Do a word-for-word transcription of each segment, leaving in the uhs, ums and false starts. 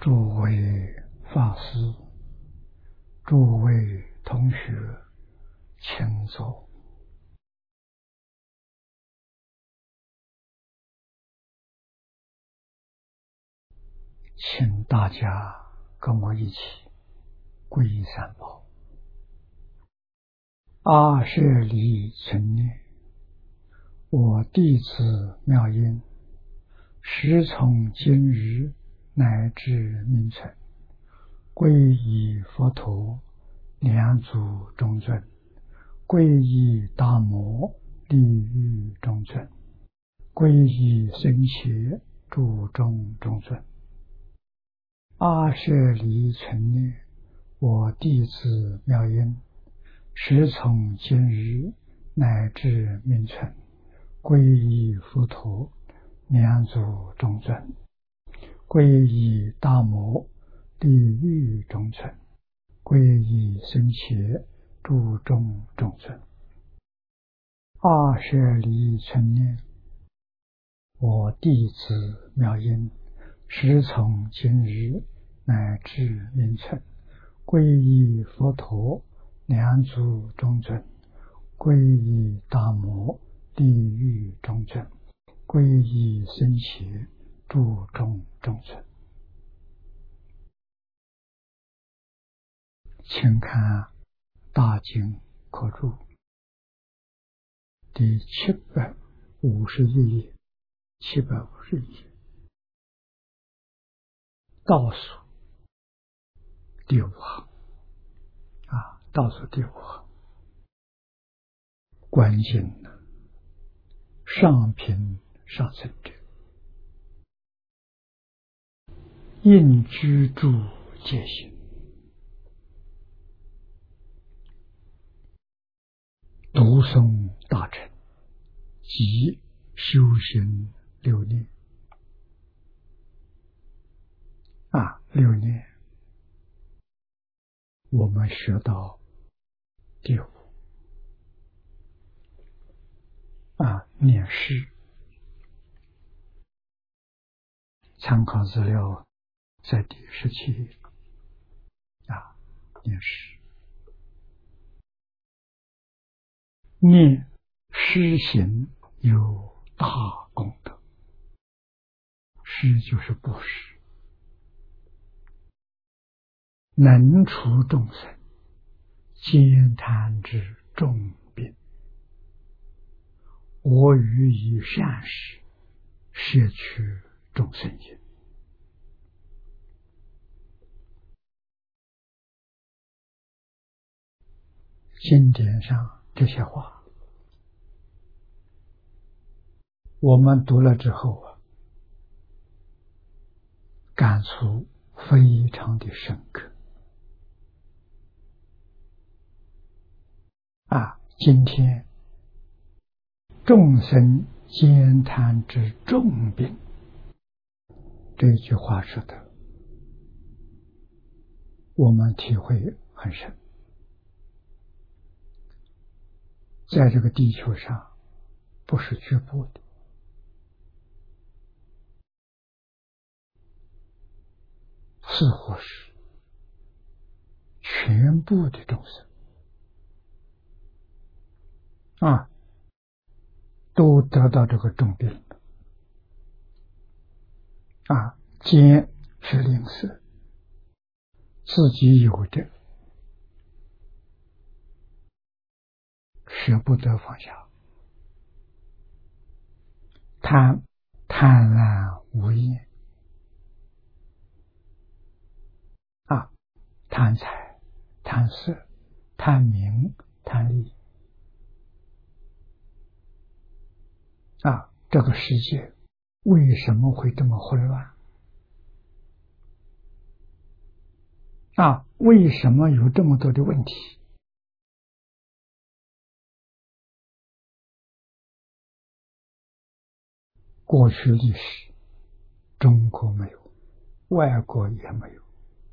诸位法师，诸位同学，请坐。请大家跟我一起皈依三宝。阿舍离存念，我弟子妙音，时从今日乃至命存，皈依佛陀，两祖中尊，皈依大摩，利欲中尊，皈依僧伽，诸众中尊。阿舍离存念，我弟子妙音，时从今日乃至命存，皈依佛陀，两祖中尊，皈依大摩，利欲中尊，皈依僧伽，诸众中尊。阿舍离存念，我弟子妙音，时从今日乃至命存，皈依佛陀，两祖中尊，皈依大摩，利欲中尊，皈依僧伽，诸众中尊。请看大经科注第七百五十一页，七百五十一页倒数第五行啊，倒数第五行，观经呢，上品上乘者，应居住戒行，读诵大乘及修行六念啊，六念我们学到第五啊，念诗，参考资料在第十七页啊，念诗。念诗行有大功德，诗就是布施，能除众生煎贪之重病，我欲以善事摄取众生心。经典上这些话我们读了之后啊，感触非常的深刻啊！今天众生煎贪之重病，这句话说的我们体会很深。在这个地球上不是局部的，似乎是全部的众生啊，都得到这个重病了啊！奸是吝啬，自己有的舍不得放下，贪贪婪无厌啊，贪财、贪色、贪名、贪利啊！这个世界为什么会这么混乱啊？为什么有这么多的问题？过去历史中国没有，外国也没有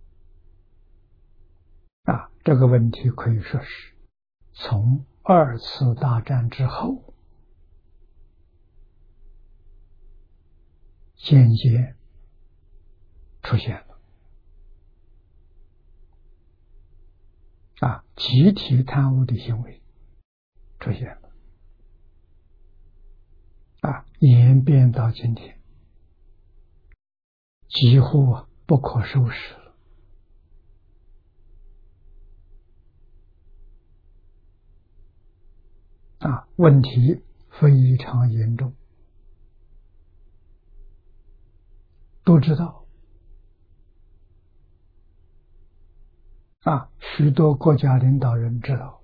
啊！这个问题可以说是从二次大战之后渐渐出现了啊，集体贪污的行为出现了，啊，演变到今天，几乎啊不可收拾了。啊，问题非常严重。都知道，啊，许多国家领导人知道，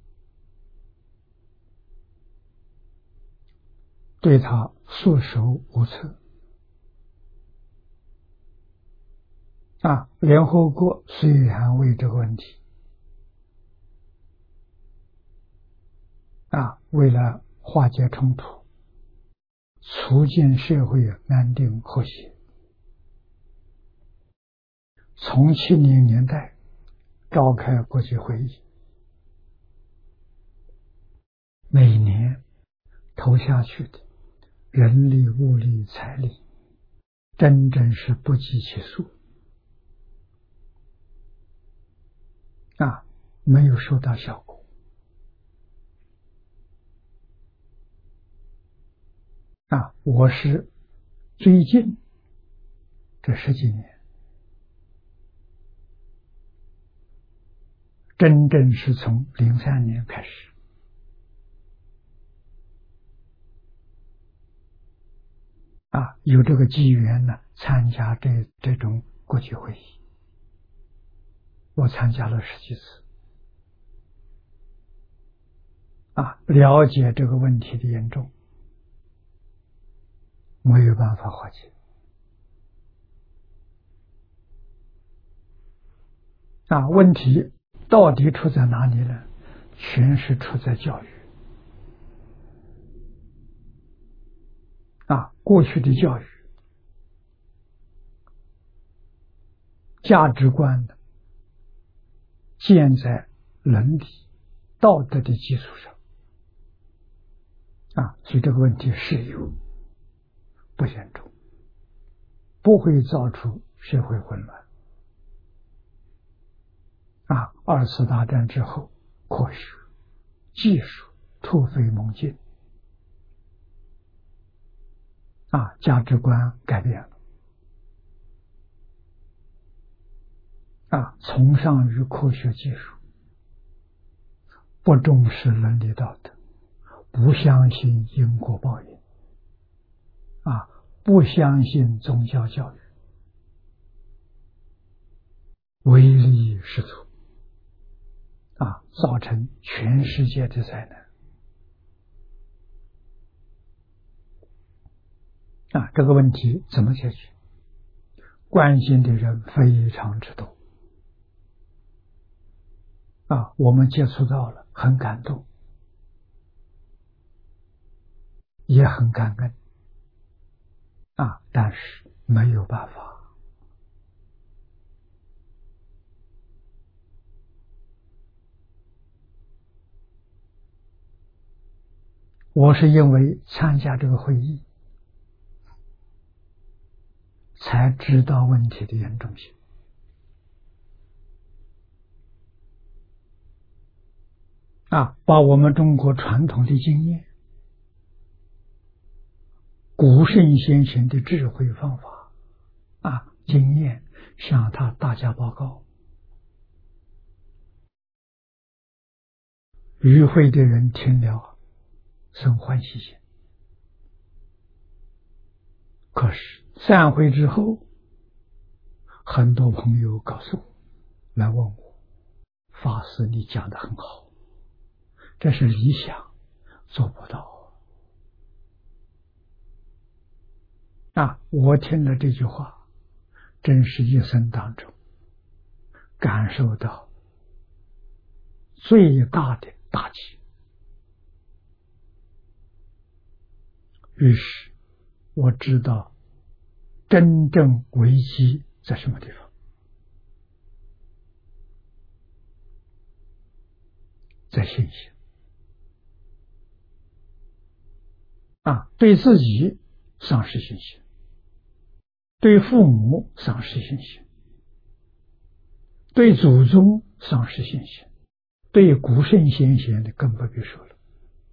对他束手无策。啊，联合国虽然为这个问题，啊，为了化解冲突，促进社会安定和谐，从七零年代召开国际会议，每年投下去的人力、物力、财力，真正是不计其数。啊，没有收到效果。啊，我是最近这十几年，真正是从零三年开始，啊，有这个机缘呢，参加这这种国际会议，我参加了十几次，啊，了解这个问题的严重，没有办法化解。啊，问题到底出在哪里呢？全是出在教育。啊，过去的教育价值观的建在伦理道德的基础上，啊，所以这个问题是有不严重，不会造出社会混乱。啊，二次大战之后，科学技术突飞猛进，啊，价值观改变了，啊，崇尚于科学技术，不重视伦理道德，不相信因果报应，啊，不相信宗教教育，唯利是图，啊，造成全世界的灾难。啊，这个问题怎么解决？关心的人非常之多。啊，我们接触到了，很感动，也很感恩。啊，但是没有办法。我是因为参加这个会议，才知道问题的严重性。啊，把我们中国传统的经验、古圣先贤的智慧方法、啊经验向他大家报告，与会的人听了生欢喜心。可是散会之后，很多朋友告诉我，来问我，法师你讲得很好，这是理想，做不到。啊，我听了这句话，真是一生当中感受到最大的打击。于是我知道真正危机在什么地方，在信心。啊，对自己丧失信心，对父母丧失信心，对祖宗丧失信心， 对古圣先贤的更不必说了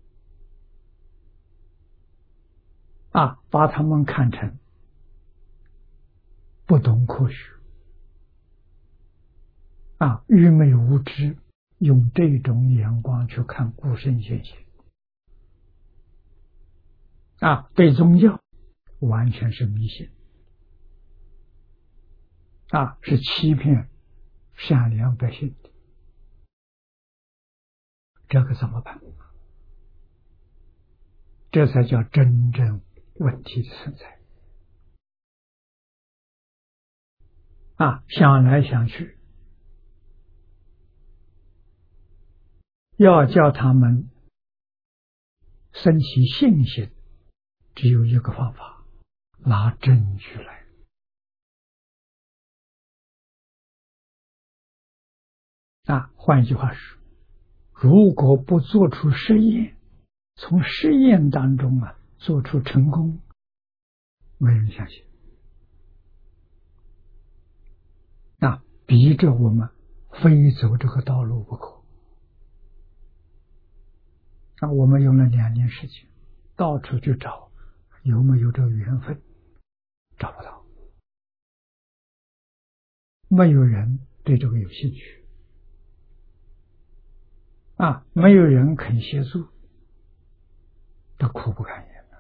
啊，把他们看成不懂科学啊，愚昧无知，用这种眼光去看古圣先贤啊，对宗教完全是迷信啊，是欺骗善良百姓的，这个怎么办？这才叫真正问题的存在啊！想来想去，要叫他们生起信心，只有一个方法，拿证据来啊！换句话说，如果不做出实验，从实验当中啊做出成功，没人相信啊，逼着我们非走这个道路不可啊！我们用了两年时间，到处去找有没有这个缘分，找不到，没有人对这个有兴趣啊，没有人肯协助，这苦不堪言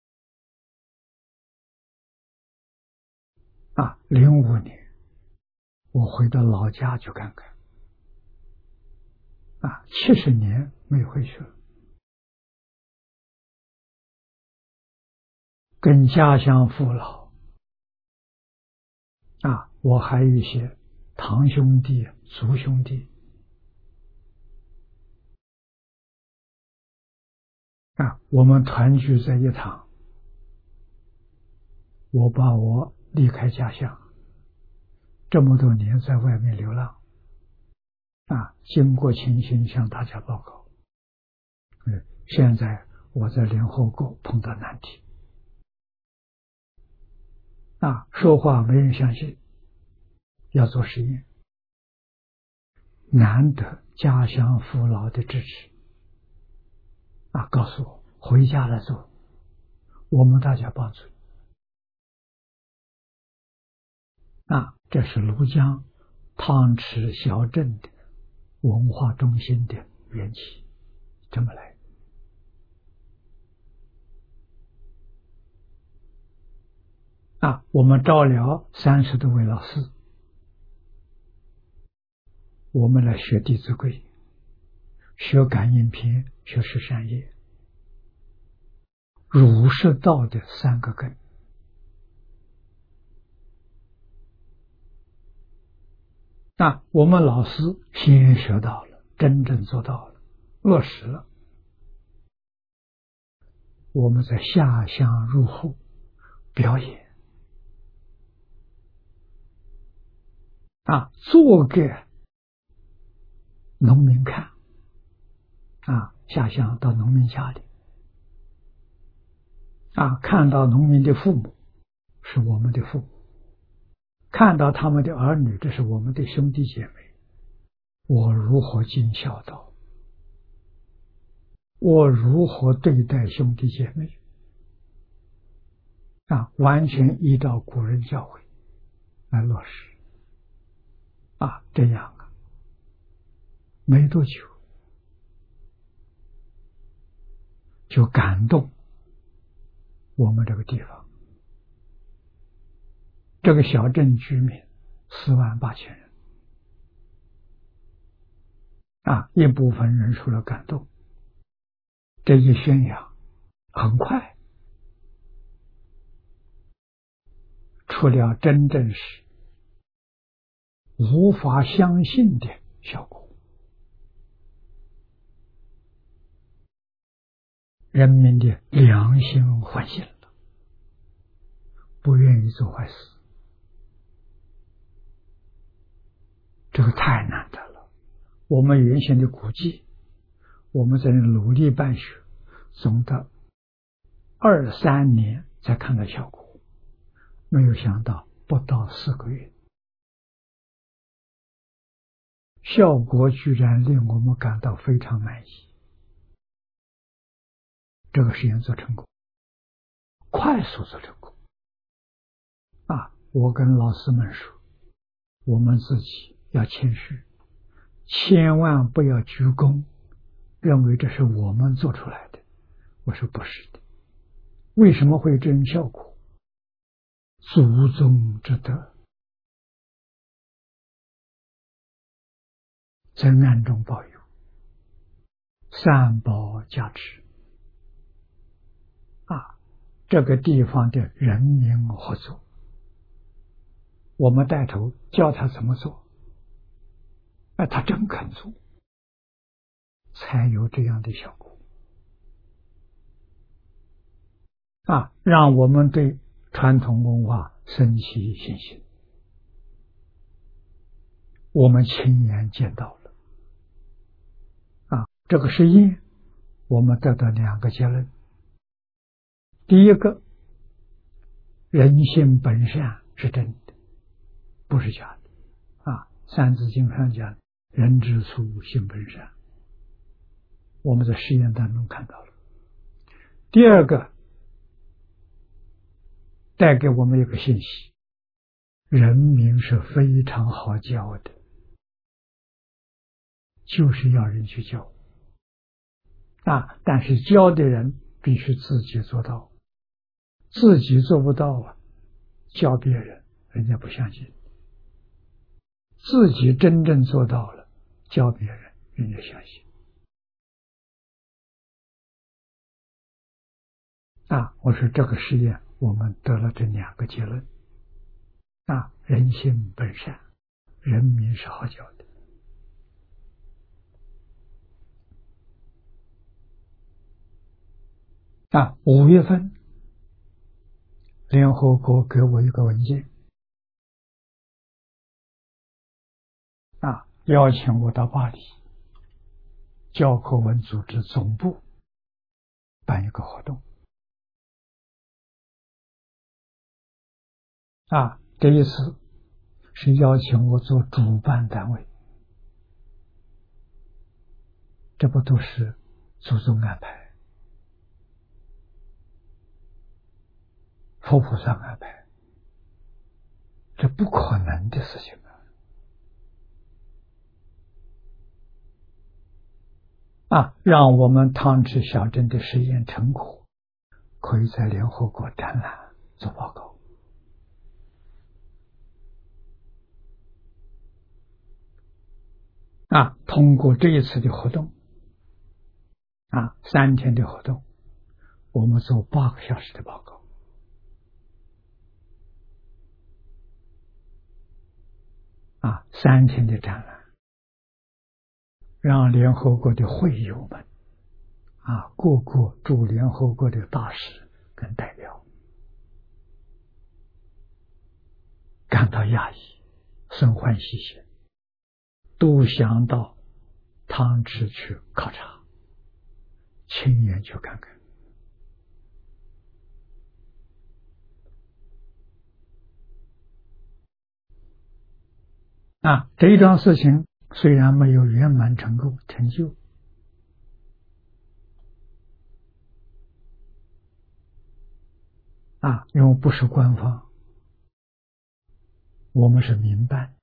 啊！零五年，我回到老家去看看啊，七十年没回去了，跟家乡父老啊，我还有一些堂兄弟、族兄弟啊，我们团聚在一堂。我把我离开家乡这么多年在外面流浪啊，经过情形向大家报告。嗯，现在我在联合国碰到难题啊，说话没人相信，要做实验，难得家乡父老的支持啊，告诉我回家来做，我们大家帮助啊，这是庐江汤池小镇的文化中心的缘起，这么来啊，我们招了三十多位老师，我们来学《弟子规》，学感应篇，学十善业，儒释道的三个根啊，我们老师先学到了，真正做到了，落实了，我们在下乡入户表演啊，做给农民看啊，下乡到农民家里啊，看到农民的父母是我们的父母，看到他们的儿女，这是我们的兄弟姐妹，我如何尽孝道，我如何对待兄弟姐妹啊，完全依照古人教诲来落实啊，这样啊，没多久就感动我们这个地方，这个小镇居民四万八千人啊，一部分人受了感动，这一宣扬很快出了真正是无法相信的效果，人民的良心唤醒了，不愿意做坏事，这个太难得了。我们原先的估计，我们在努力办学，总的二三年才看到效果，没有想到不到四个月效果居然令我们感到非常满意。这个实验做成功，快速做成功。啊，我跟老师们说，我们自己要谦虚，千万不要鞠躬，认为这是我们做出来的。我说不是的，为什么会这种效果？祖宗之德，在暗中保佑，三宝加持啊！这个地方的人民合作，我们带头教他怎么做，哎，他真肯做，才有这样的效果啊！让我们对传统文化升起信心。我们亲眼见到了啊，这个实验我们得到两个结论。第一个，人性本善是真的，不是假的啊。三字经上讲，人之初性本善，我们在实验当中看到了。第二个，带给我们一个信息，人民是非常好教的，就是要人去教啊，但是教的人必须自己做到，自己做不到啊，教别人人家不相信，自己真正做到了，教别人人家相信啊。我说这个实验我们得了这两个结论啊，人性本善，人民是好教的啊。五月份联合国给我一个文件啊，邀请我到巴黎教科文组织总部办一个活动啊。这一次是邀请我做主办单位，这不都是祖宗安排，佛菩萨安排，这不可能的事情啊！啊，让我们汤池小镇的实验成果可以在联合国展览做报告啊。通过这一次的活动啊，三天的活动，我们做八个小时的报告啊，三天的展览，让联合国的会友们啊，各个驻联合国的大使跟代表感到讶异，生欢喜心，都想到汤池去考察，亲眼去看看啊。这一桩事情虽然没有圆满成功成就啊，因为不是官方，我们是民办，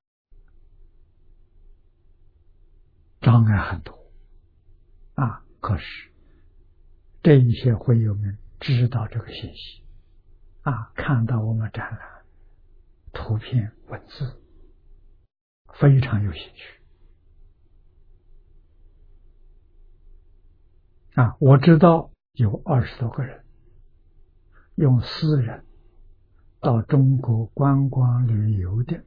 障碍很多啊。可是这一些会友们知道这个信息啊，看到我们展览图片文字，非常有兴趣啊。我知道有二十多个人用私人到中国观光旅游的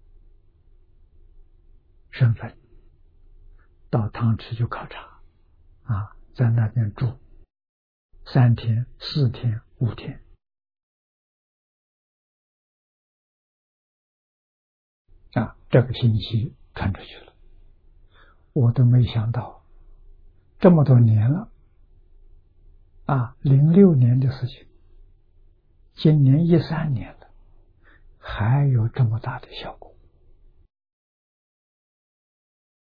身份到汤池去考察啊，在那边住三天、四天、五天啊，这个信息传出去了，我都没想到，这么多年了啊，零六年的事情，今年一三年了，还有这么大的效果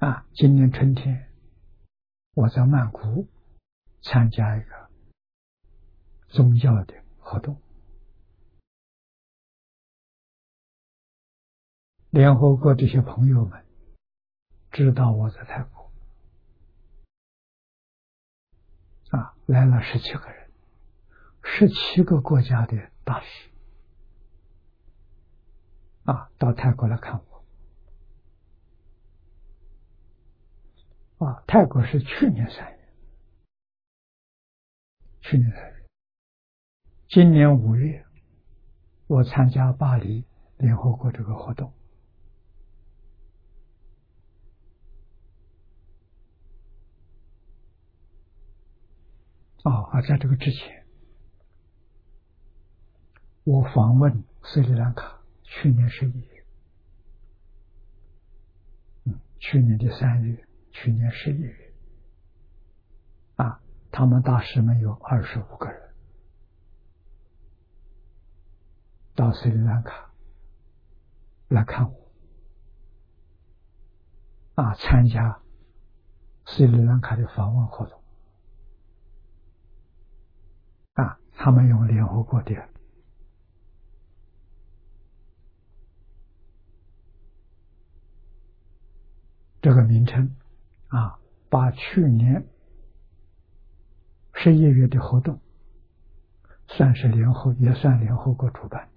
啊，今年春天我在曼谷参加一个宗教的活动，联合国这些朋友们知道我在泰国，啊，来了十七个人，十七个国家的大使，啊，到泰国来看我。啊，泰国是去年三月，去年三月，今年五月，我参加巴黎联合国这个活动。啊，而在这个之前，我访问斯里兰卡，去年十一月，嗯，去年的三月，去年十一月，啊，他们大使们有二十五个人到斯里兰卡来看我，啊，参加斯里兰卡的访问活动，啊，他们用联合国的这个名称，啊，把去年十一月的活动算是联合，也算联合国主办的。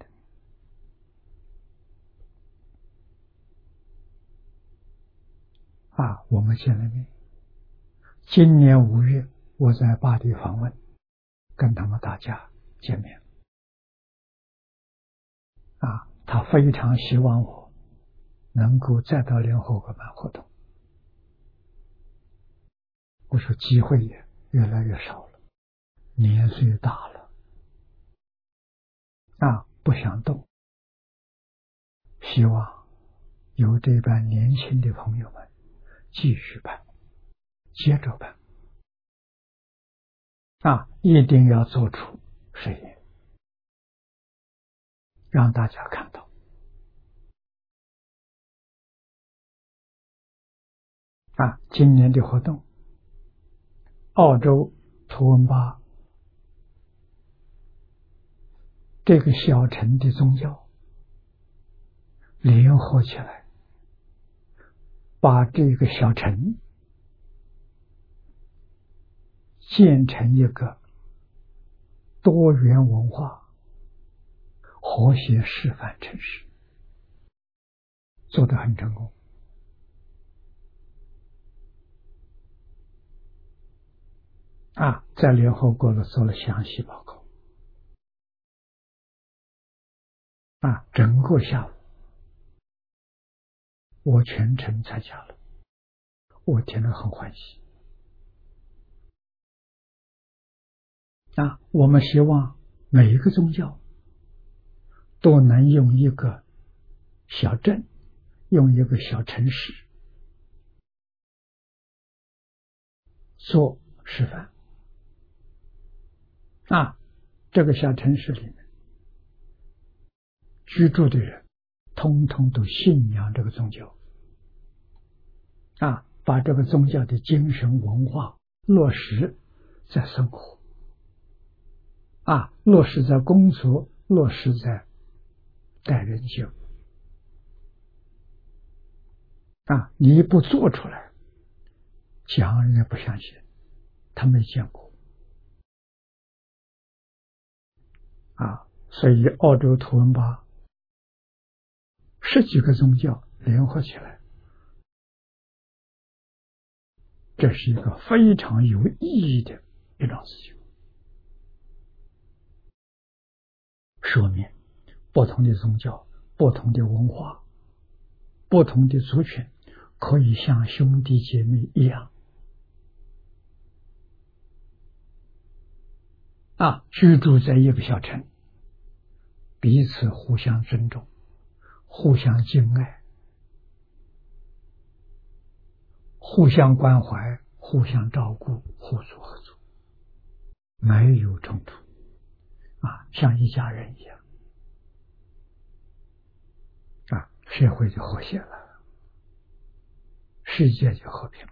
啊，我们见了面。今年五月，我在巴黎访问，跟他们大家见面。啊，他非常希望我能够再到联合国办活动。我说机会也越来越少了，年岁大了，啊，不想动。希望有这班年轻的朋友们继续办，接着办，啊，一定要做出实验，让大家看到。啊，今年的活动，澳洲图文巴这个小城的宗教联合起来，把这个小城建成一个多元文化和谐示范城市，做得很成功。啊，在联合国了做了详细报告。啊，整个下午我全程参加了，我听了很欢喜。啊，我们希望每一个宗教都能用一个小镇，用一个小城市做示范。啊，这个小城市里面居住的人通通都信仰这个宗教，啊，把这个宗教的精神文化落实在生活，啊，落实在工作，落实在待人接物。啊，你不做出来，讲人家不相信，他没见过。啊，所以澳洲图文巴十几个宗教联合起来，这是一个非常有意义的一桩事情，说明不同的宗教、不同的文化、不同的族群可以像兄弟姐妹一样，啊，居住在一个小城，彼此互相尊重，互相敬爱，互相关怀，互相照顾，互助合作，没有冲突，啊，像一家人一样，啊，社会就和谐了， 世界就和平了。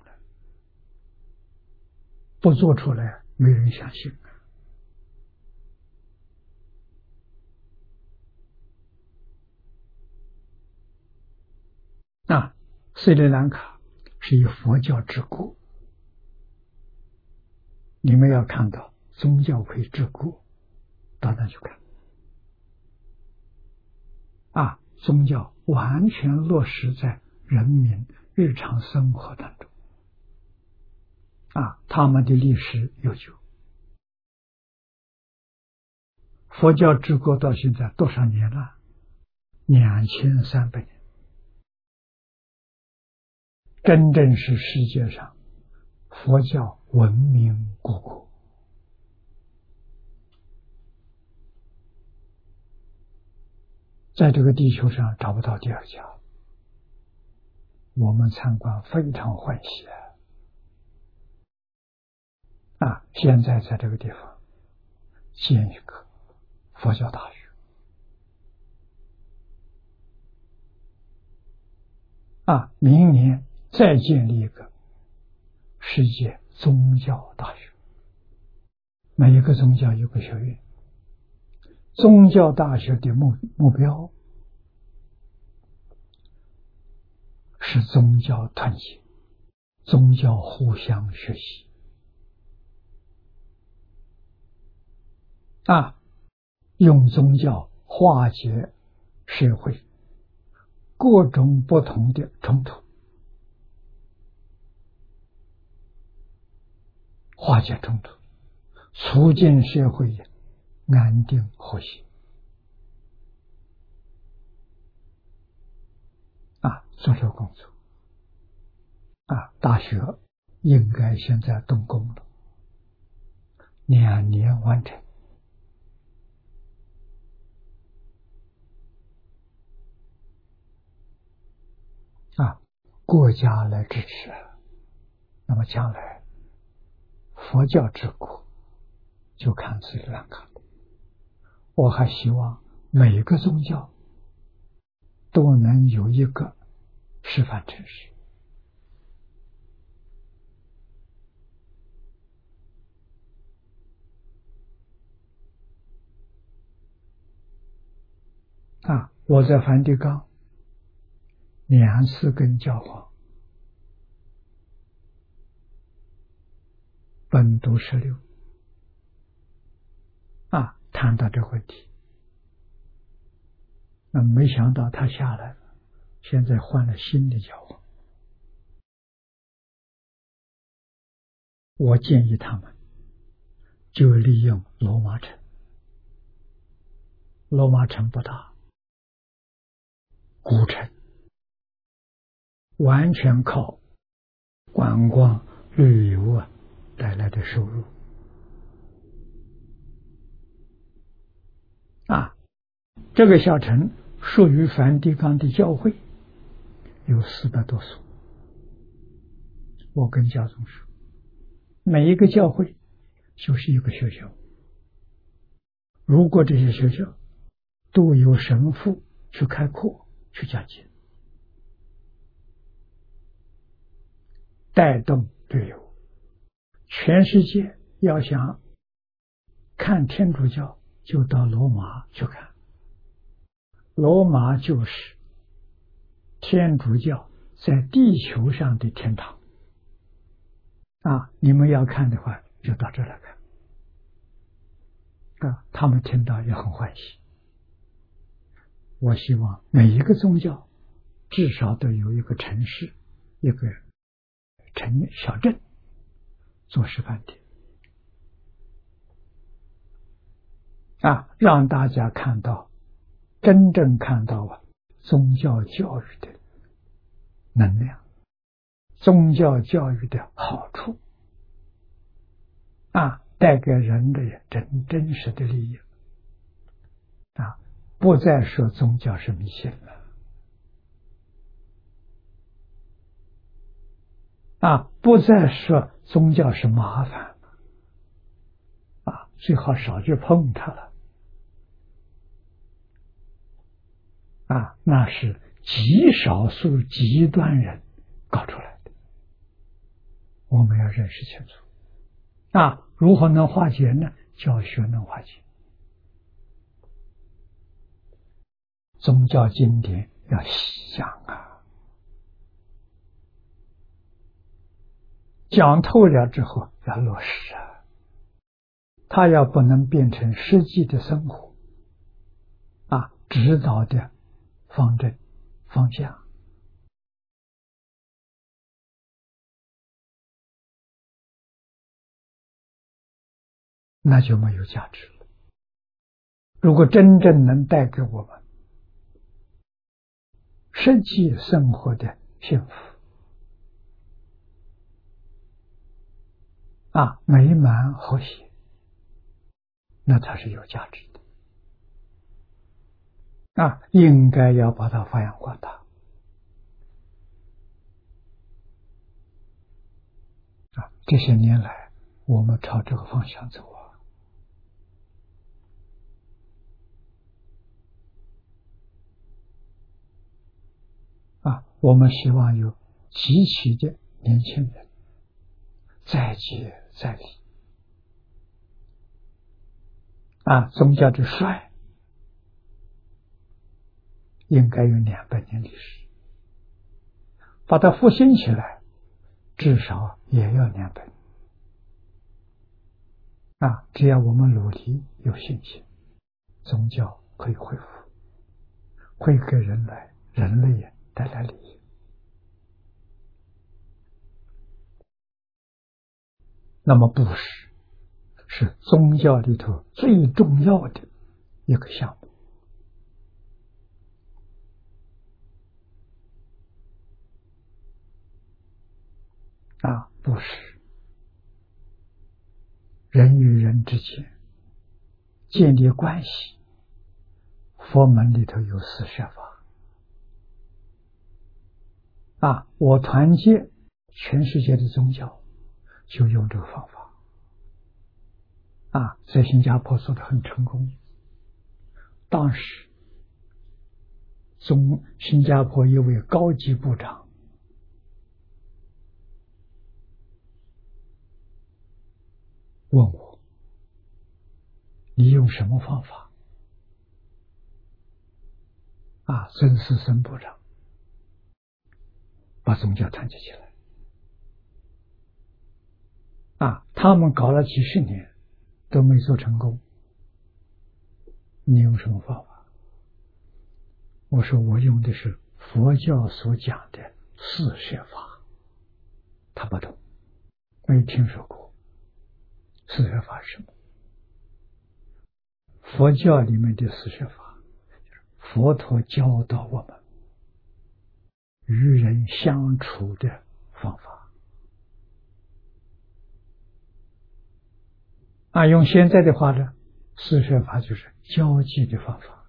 不做出来，没人相信。啊，斯里兰卡是以佛教治国，你们要看到宗教可以治国，到那去看。啊，宗教完全落实在人民日常生活当中。啊，他们的历史悠久，佛教治国到现在多少年了？两千三百年，真正是世界上佛教文明古国。在这个地球上找不到第二家，我们参观非常欢喜啊！现在在这个地方建一个佛教大学啊，明年再建立一个世界宗教大学，每一个宗教有个学院。宗教大学的目目标是宗教团结，宗教互相学习啊，用宗教化解社会各种不同的冲突，化解冲突，促进社会安定和谐啊，做这个工作啊，大学应该现在动工了，两年完成啊，国家来支持，那么将来佛教治国就看斯里兰卡。我还希望每个宗教都能有一个示范城市啊！我在梵蒂冈两次跟教皇本笃十六啊谈到这个问题，那没想到他下来了，现在换了新的教皇。我建议他们就利用罗马城，罗马城不大，古城，完全靠观光旅游啊带来的收入啊。这个小城属于梵蒂冈的教会，有四百多所。我跟教宗说，每一个教会就是一个学校，如果这些学校都有神父去开课去讲解，带动旅游，全世界要想看天主教就到罗马去看，罗马就是天主教在地球上的天堂啊！你们要看的话就到这来看啊！他们听到也很欢喜。我希望每一个宗教至少都有一个城市，一个城小镇做示范点啊，让大家看到真正看到啊宗教教育的能量，宗教教育的好处啊，带给人的真真实的利益啊，不再说宗教是迷信了啊，不再说宗教是麻烦啊，最好少去碰它了啊，那是极少数极端人搞出来的我们要认识清楚。啊，如何能化解呢？教学能化解。宗教经典要细讲啊，讲透了之后要落实啊，它要不能变成实际的生活啊，指导的方针方向，那就没有价值了。如果真正能带给我们实际生活的幸福啊，美满和谐，那才是有价值的啊，应该要把它发扬光大啊。这些年来，我们朝这个方向走啊。啊，我们希望有集齐的年轻人再接再厉啊，宗教的衰应该有两百年历史，把它复兴起来，至少也要两百年啊！只要我们努力有信心，宗教可以恢复，会给人类人类带来利益。那么布施是宗教里头最重要的一个项目啊！布施人与人之间建立关系，佛门里头有四摄法啊！我团结全世界的宗教，就用这个方法啊，在新加坡做得很成功。当时中新加坡一位高级部长问我，你用什么方法啊？曾思生部长把宗教团结起来啊，他们搞了几十年都没做成功，你用什么方法？我说我用的是佛教所讲的四摄法，他不懂，没听说过四摄法是什么。佛教里面的四摄法，佛陀教导我们与人相处的方法啊，用现在的话呢，四摄法就是交际的方法，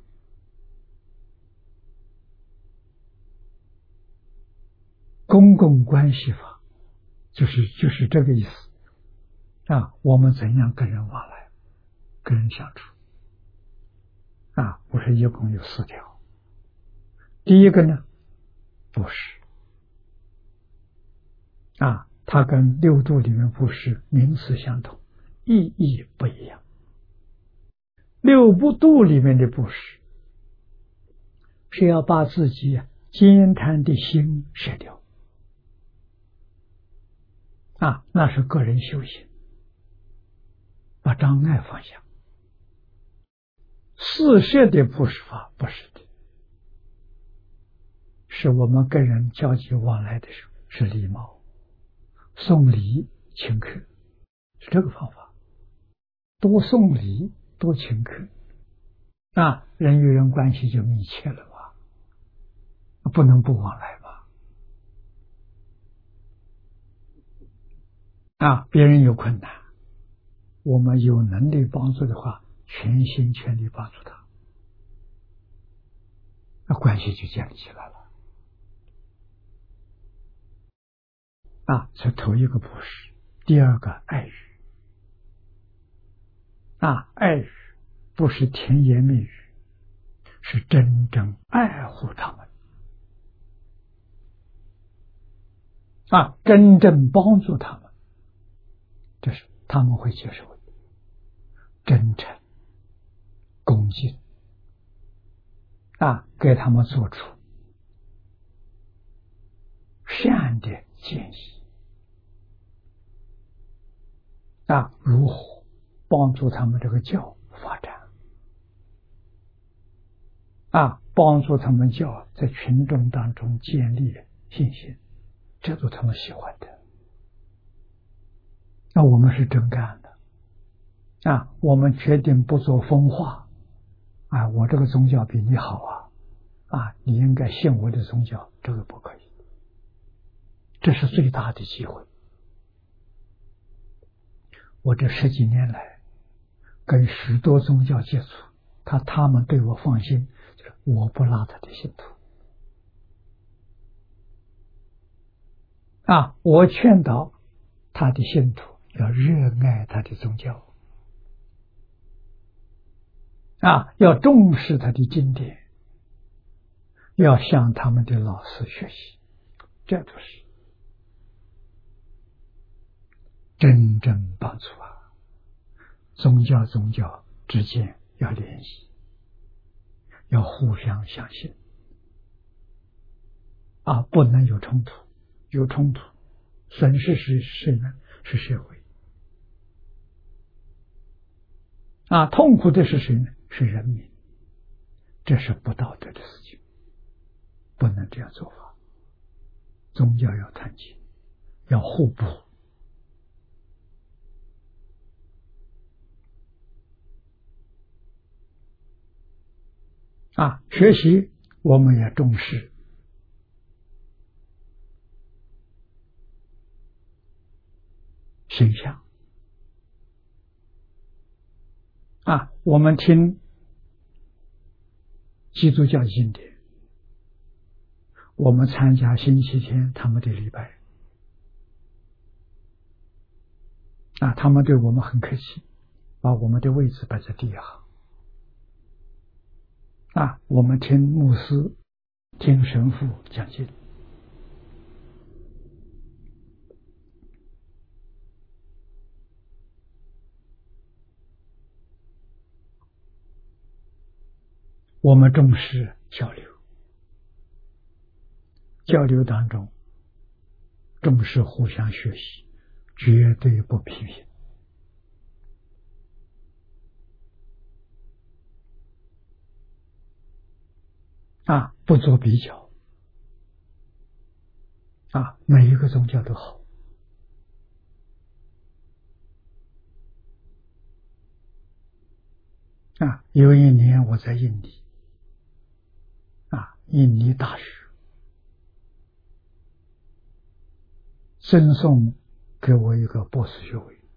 公共关系法就是就是这个意思啊。我们怎样跟人往来，跟人相处啊？我说一共有四条。第一个呢，布施啊，它跟六度里面布施名词相同，意义不一样。六不度里面的布施是要把自己坚贪的心舍掉啊，那是个人修行，把障碍放下。四摄的布施法不是的，是我们跟人交际往来的时候是礼貌，送礼请客，是这个方法，多送礼多请客啊，人与人关系就密切了嘛，不能不往来嘛啊，别人有困难，我们有能力帮助的话，全心全力帮助他，那关系就建立起来了啊。这头一个布施。第二个爱语啊，爱语不是甜言蜜语，是真正爱护他们啊，真正帮助他们， 这是他们会接受的，真诚、恭敬啊，给他们做出善的建议啊，如何帮助他们这个教发展啊，帮助他们教在群众当中建立信心，这都他们喜欢的。那我们是真干的啊，我们决定不做风化啊，我这个宗教比你好啊啊，你应该信我的宗教，这个不可以，这是最大的机会。我这十几年来跟许多宗教接触，他他们对我放心，就是我不拉他的信徒啊，我劝导他的信徒要热爱他的宗教啊，要重视他的经典，要向他们的老师学习，这都是真正帮助啊！宗教宗教之间要联系，要互相相信啊，不能有冲突，有冲突损失是谁呢？是社会啊，痛苦的是谁呢？是人民，这是不道德的事情，不能这样做法。宗教要团结，要互补啊，学习我们也重视形象啊，我们听基督教经典，我们参加星期天他们的礼拜啊，他们对我们很客气，把我们的位置摆在第一行啊，我们听牧师、听神父讲经，我们重视交流，交流当中重视互相学习，绝对不批评啊，不做比较啊，每一个宗教都好啊。有一年我在印尼啊，印尼大学赠送给我一个博士学位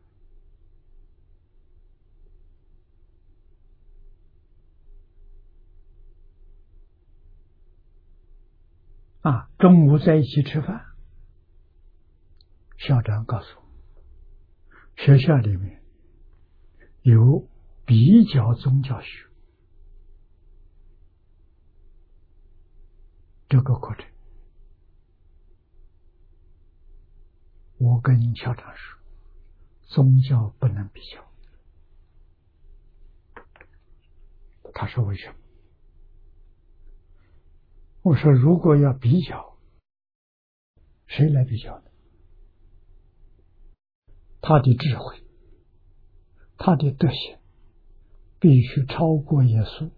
啊，中午在一起吃饭，校长告诉我，学校里面有比较宗教学这个课程。我跟校长说，宗教不能比较。他说为什么？我说如果要比较，谁来比较呢？他的智慧，他的德行必须超过耶稣，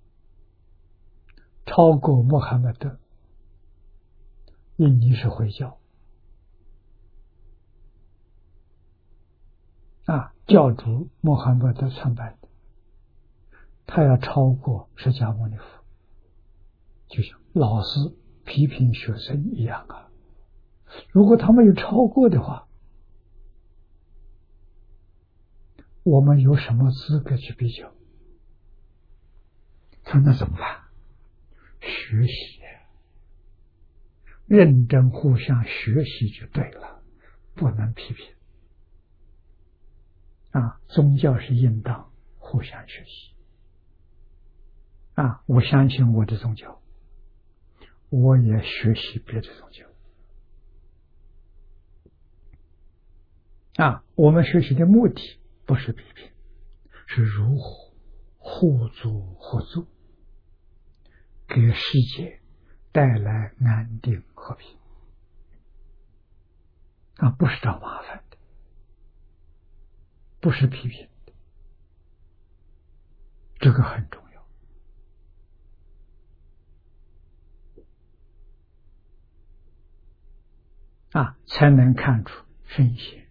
超过穆罕默德。印尼是回教啊，教主穆罕默德创办的，他要超过释迦牟尼佛，就像老师批评学生一样啊。如果他没有超过的话，我们有什么资格去比较？他说那怎么办？学习，认真互相学习就对了，不能批评啊。宗教是应当互相学习啊。我相信我的宗教，我也学习别的宗教啊，我们学习的目的不是批评，是如何互助合作，给世界带来安定和平。啊，不是找麻烦的，不是批评的，这个很重要啊，才能看出圣贤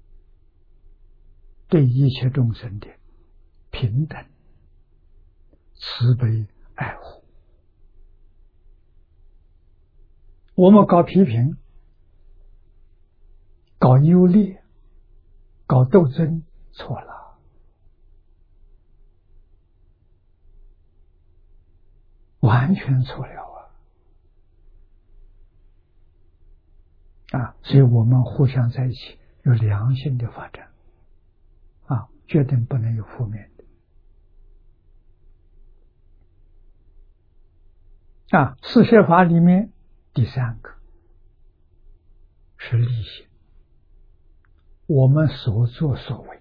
对一切众生的平等、慈悲、爱护。我们搞批评、搞优劣、搞斗争，错了，完全错了啊！啊，所以我们互相在一起有良性的发展啊，绝对不能有负面的啊。四摄法里面第三个是利行，我们所作所为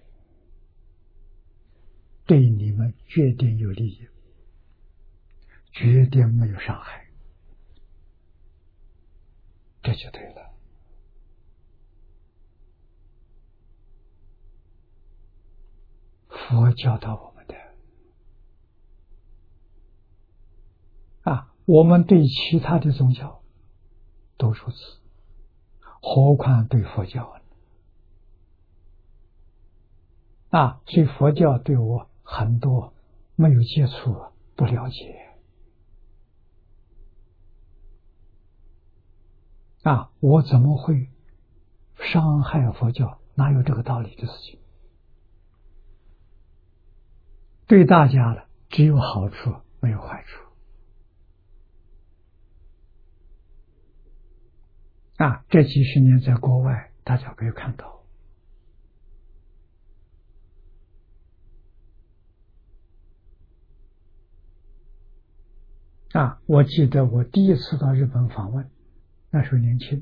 对你们绝对有利益，绝对没有伤害，这就对了。佛教导我们的啊，我们对其他的宗教都如此，何况对佛教啊？所以佛教对我很多没有接触，不了解啊，我怎么会伤害佛教？哪有这个道理的事情？对大家了，只有好处，没有坏处啊！这几十年在国外，大家可以看到啊！我记得我第一次到日本访问，那时候年轻，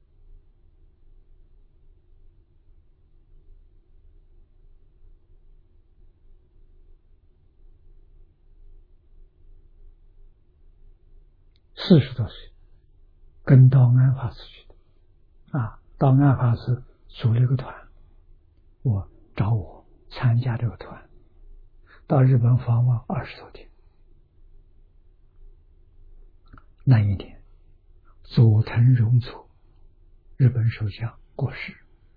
四十多岁，跟到安法师去的啊！到安法师组了一个团，我找我参加这个团，到日本访问二十多天。那一年，佐藤荣作日本首相过世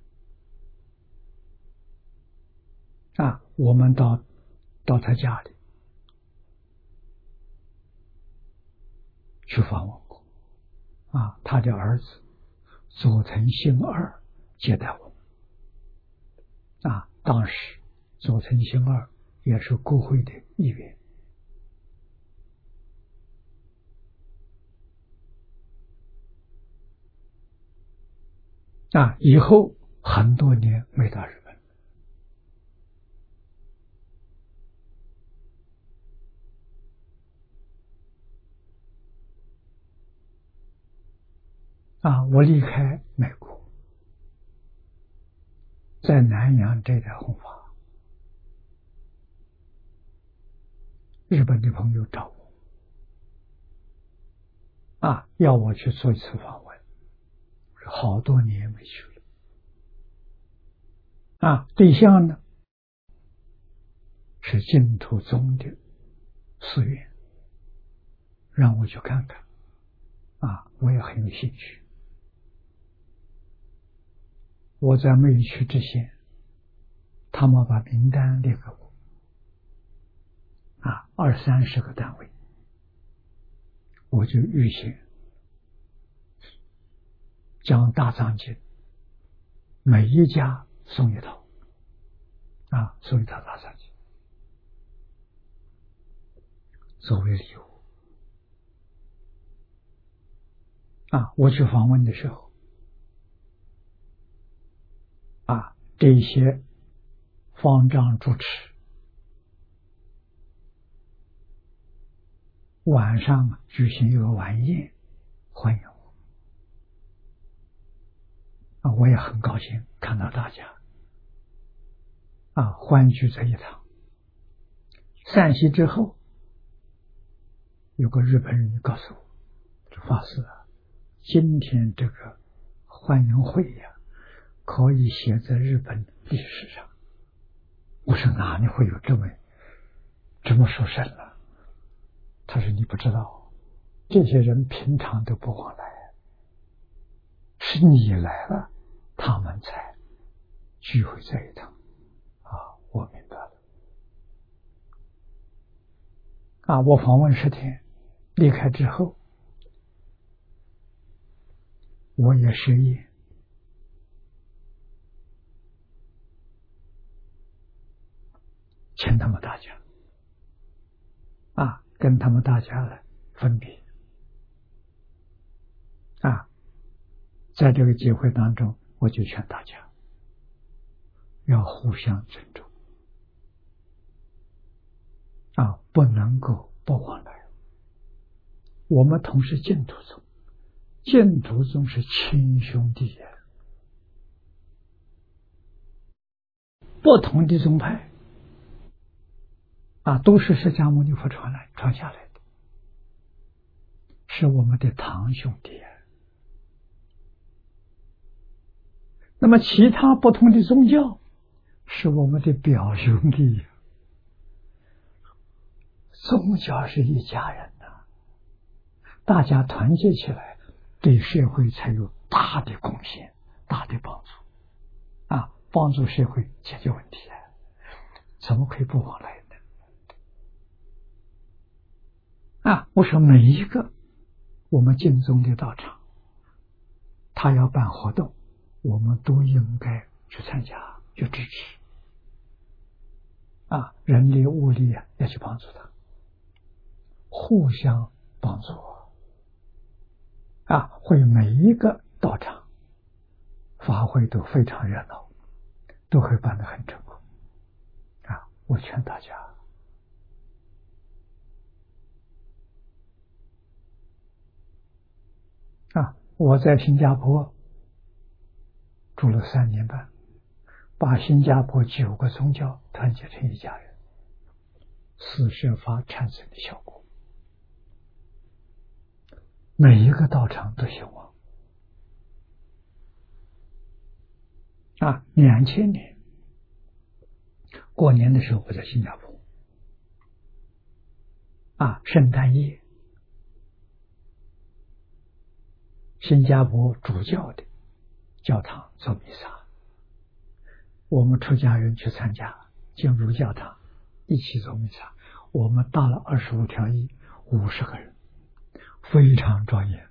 啊，我们到到他家里去访问过啊，他的儿子佐藤信二接待我们啊，当时佐藤信二也是国会的议员啊，以后很多年没到日本啊，我离开美国，在南洋这带弘法，日本的朋友找我啊，要我去做一次访问，好多年没去了啊。对象呢是净土宗的寺院，让我去看看啊，我也很有兴趣。我在没有去之前，他们把名单列给我啊，二三十个单位，我就预先将大藏经每一家送一套啊，送一套大藏经作为礼物啊。我去访问的时候啊，这些方丈主持晚上举行一个晚宴欢迎我啊，我也很高兴看到大家啊，欢聚这一堂。散席之后，有个日本人告诉我，这法师啊，今天这个欢迎会呀、啊，可以写在日本历史上。我说哪里会有这么这么殊胜呢？他说你不知道，这些人平常都不往来，是你来了，他们才聚会在一堂。啊，我明白了。啊，我访问十天，离开之后，我也失业，请他们大家，啊，跟他们大家来分别。啊，在这个机会当中，我就劝大家要互相尊重，啊，不能够不往来。我们同是净土宗，净土宗是亲兄弟呀，不同的宗派啊，都是释迦牟尼佛传来传下来的，是我们的堂兄弟呀。那么其他不同的宗教是我们的表兄弟，宗教是一家人呐、啊，大家团结起来，对社会才有大的贡献、大的帮助啊，帮助社会解决问题啊，怎么可以不往来呢？啊，我说每一个我们净宗的道场，他要办活动，我们都应该去参加，去支持啊，人力物力啊，要去帮助他，互相帮助啊，会每一个道场法会都非常热闹，都会办得很成功啊！我劝大家啊，我在新加坡住了三年半，把新加坡九个宗教团结成一家人，四摄法产生的效果，每一个道场都兴旺啊！两千年过年的时候，我在新加坡啊，圣诞夜，新加坡主教的教堂做弥撒，我们出家人去参加，进入教堂一起做弥撒，我们搭了二十五条衣，五十个人，非常庄严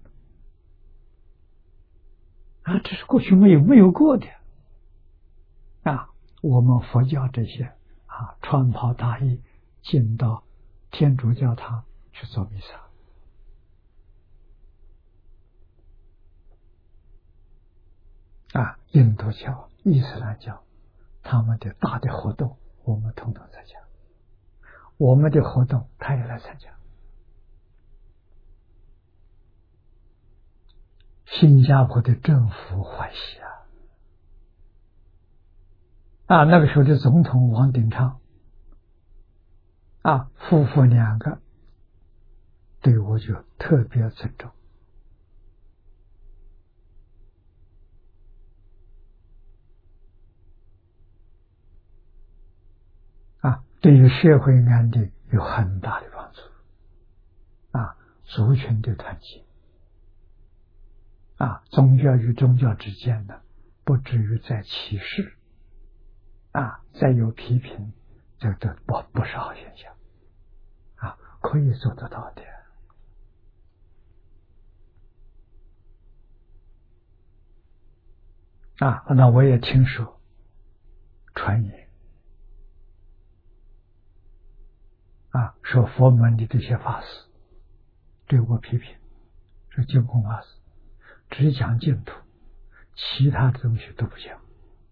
啊！这是过去没有没有过的啊！我们佛教这些啊，穿袍大衣进到天主教堂去做弥撒啊，印度教、伊斯兰教他们的大的活动，我们统统参加，我们的活动他也来参加。新加坡的政府欢喜啊！啊，那个时候的总统王鼎昌啊，夫妇两个对我就特别尊重啊，对于社会安定有很大的帮助啊，族群的团结啊，宗教与宗教之间呢，不至于再歧视啊，再有批评，这这不不是好现象啊，可以做得到的啊。那我也听说传言啊，说佛门的这些法师对我批评，说净空法师只讲净土，其他的东西都不讲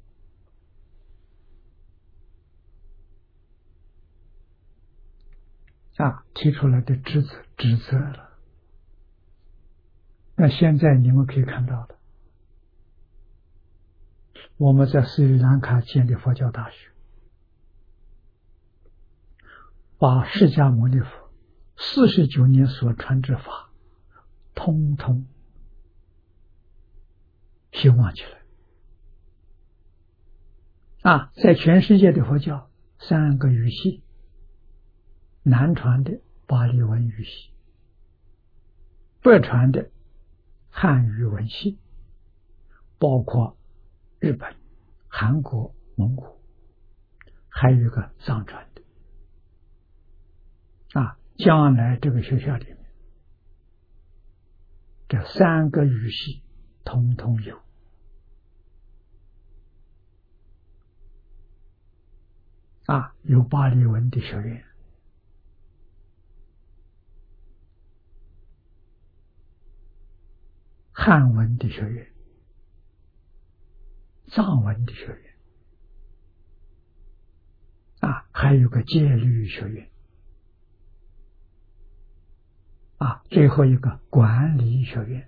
啊，提出来的指责指责了。那现在你们可以看到的，我们在斯里兰卡建立佛教大学， 把释迦牟尼佛四十九年所传之法，通通兴旺起来。啊，在全世界的佛教，三个语系南传的巴利文语系，北传的汉语文系，包括日本、韩国、蒙古，还有一个藏传的。啊，将来这个学校里面，这三个语系统统有。啊，有巴利文的学院，汉文的学院，藏文的学院，啊，还有个戒律学院，啊，最后一个管理学院，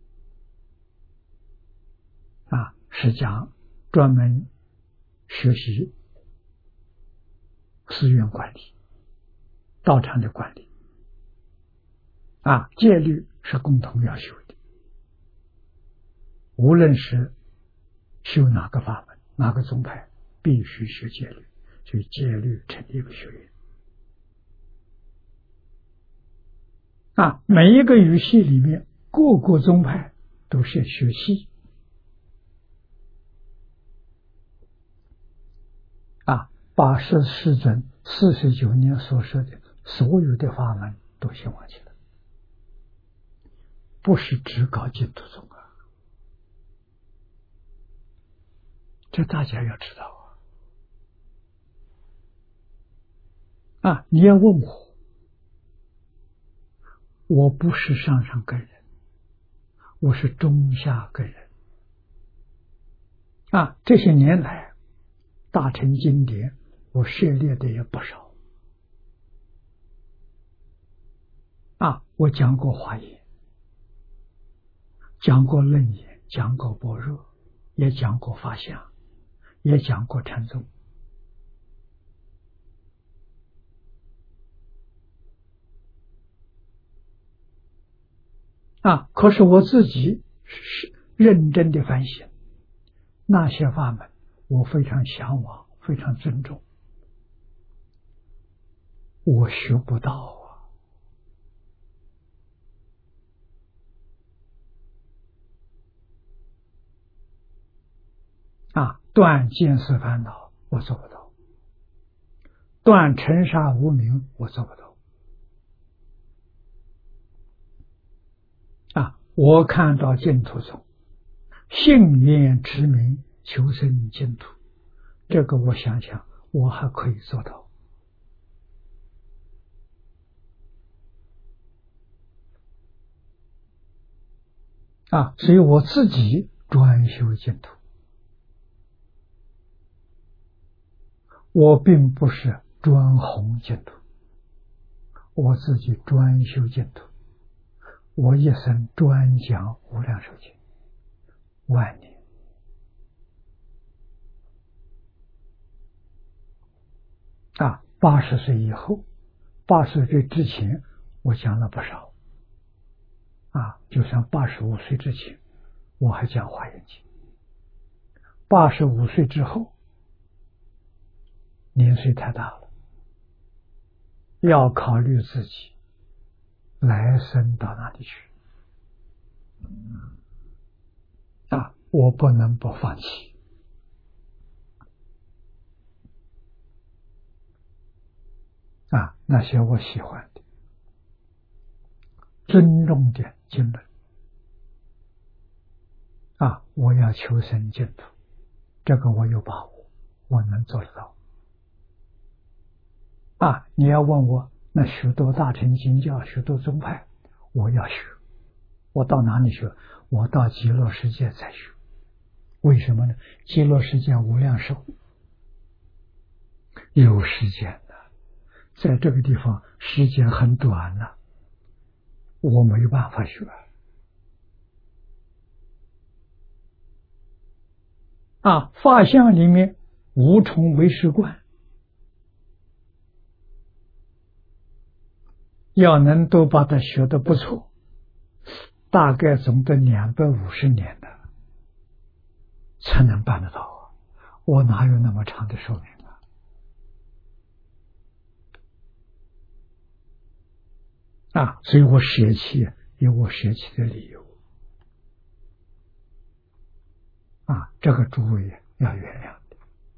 啊，是讲专门学习寺院管理、道场的管理。啊，戒律是共同要修的，无论是修哪个法门、哪个宗派，必须学戒律，所以戒律成立一个学院。啊，每一个语系里面，各个宗派都是学系。啊，把释世尊四十九年所说的所有的法门都兴旺起来，不是只搞净土宗啊，这大家要知道啊！啊，你要问我，我不是上上根人，我是中下根人。啊，这些年来，大乘经典我涉猎的也不少。啊，我讲过华严，讲过楞严，讲过般若，也讲过法相，也讲过禅宗。啊，可是我自己是认真的反省，那些法门我非常向往，非常尊重，我学不到啊！啊，断见思烦恼我做不到，断尘沙无明我做不到。啊，我看到净土宗，信念持名求生净土，这个我想想我还可以做到。啊，所以我自己专修净土，我并不是专弘净土，我自己专修净土，我一生专讲无量寿经，万年。啊，八十岁以后，八十岁之前，我讲了不少。啊，就像八十五岁之前，我还讲华严经。八十五岁之后，年岁太大了，要考虑自己来生到哪里去。啊，我不能不放弃。啊，那些我喜欢的、尊重的经论，啊，我要求生净土，这个我有把握，我能做得到。啊，你要问我那许多大乘经教、许多宗派，我要学，我到哪里学？我到极乐世界才学。为什么呢？极乐世界无量寿，有时间的，在这个地方时间很短了，我没有办法学。啊，法相里面无从为师观， 要能都把它学得不错，大概总得两百五十年的才能办得到啊！我哪有那么长的寿命啊？啊，所以我舍弃有我舍弃的理由啊，这个诸位要原谅的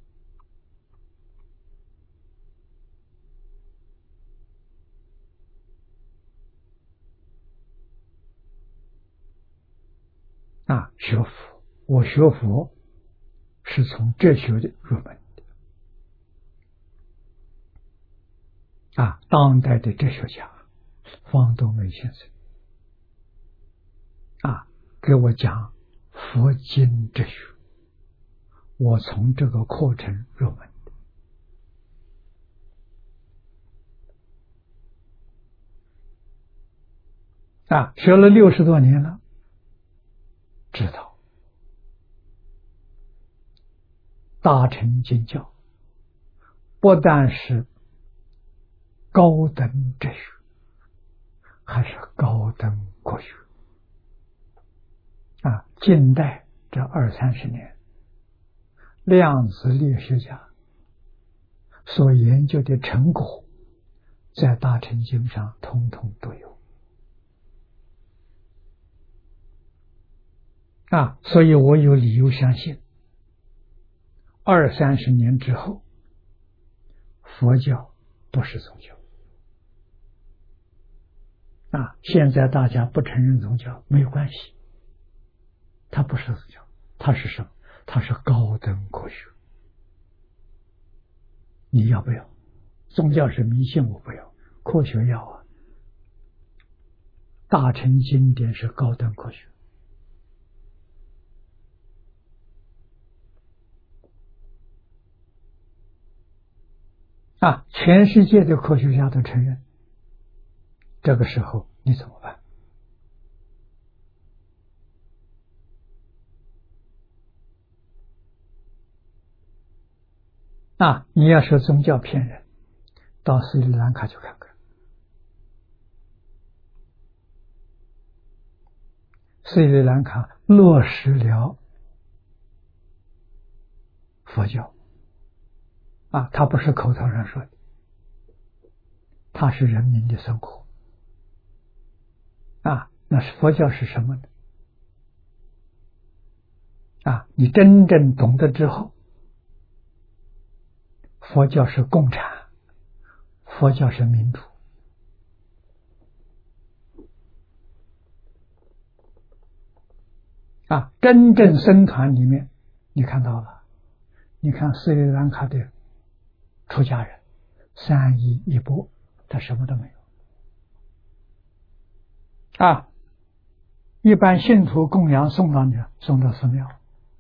啊。学佛，我学佛是从哲学的入门的啊。当代的哲学家方东梅先生啊，给我讲佛经哲学，我从这个课程入门的啊，学了六十多年了，知道大乘经教不但是高等哲学，还是高等科学啊！近代这二三十年，量子力学家所研究的成果，在大乘经上统统都有啊！所以我有理由相信，二三十年之后，佛教不是宗教啊！现在大家不承认宗教没有关系，它不是宗教，它是什么？它是高等科学。你要不要？宗教是迷信，我不要；科学要啊！大乘经典是高等科学啊！全世界的科学家都承认，这个时候你怎么办？啊，你要说宗教骗人，到斯里兰卡去看看。斯里兰卡落实了佛教啊，它不是口头上说的，它是人民的生活啊。那是佛教是什么呢？啊，你真正懂得之后，佛教是共产，佛教是民主啊。真正僧团里面，你看到了，你看斯里兰卡的出家人三衣一钵，他什么都没有啊。一般信徒供养送到你，送到寺庙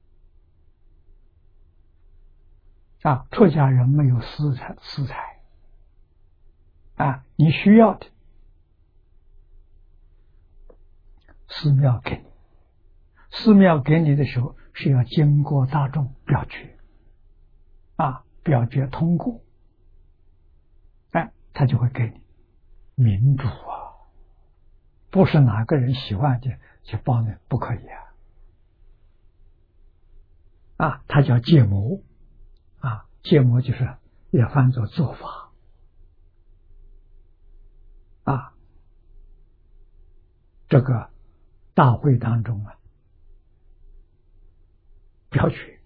啊。出家人没有私财私财啊，你需要的寺庙给你，寺庙给你的时候是要经过大众表决啊，表决通过，哎，他就会给你。民主啊，不是哪个人喜欢的去报呢，不可以啊！啊，它叫戒魔啊，戒魔就是也翻作做法啊。这个大会当中啊，表决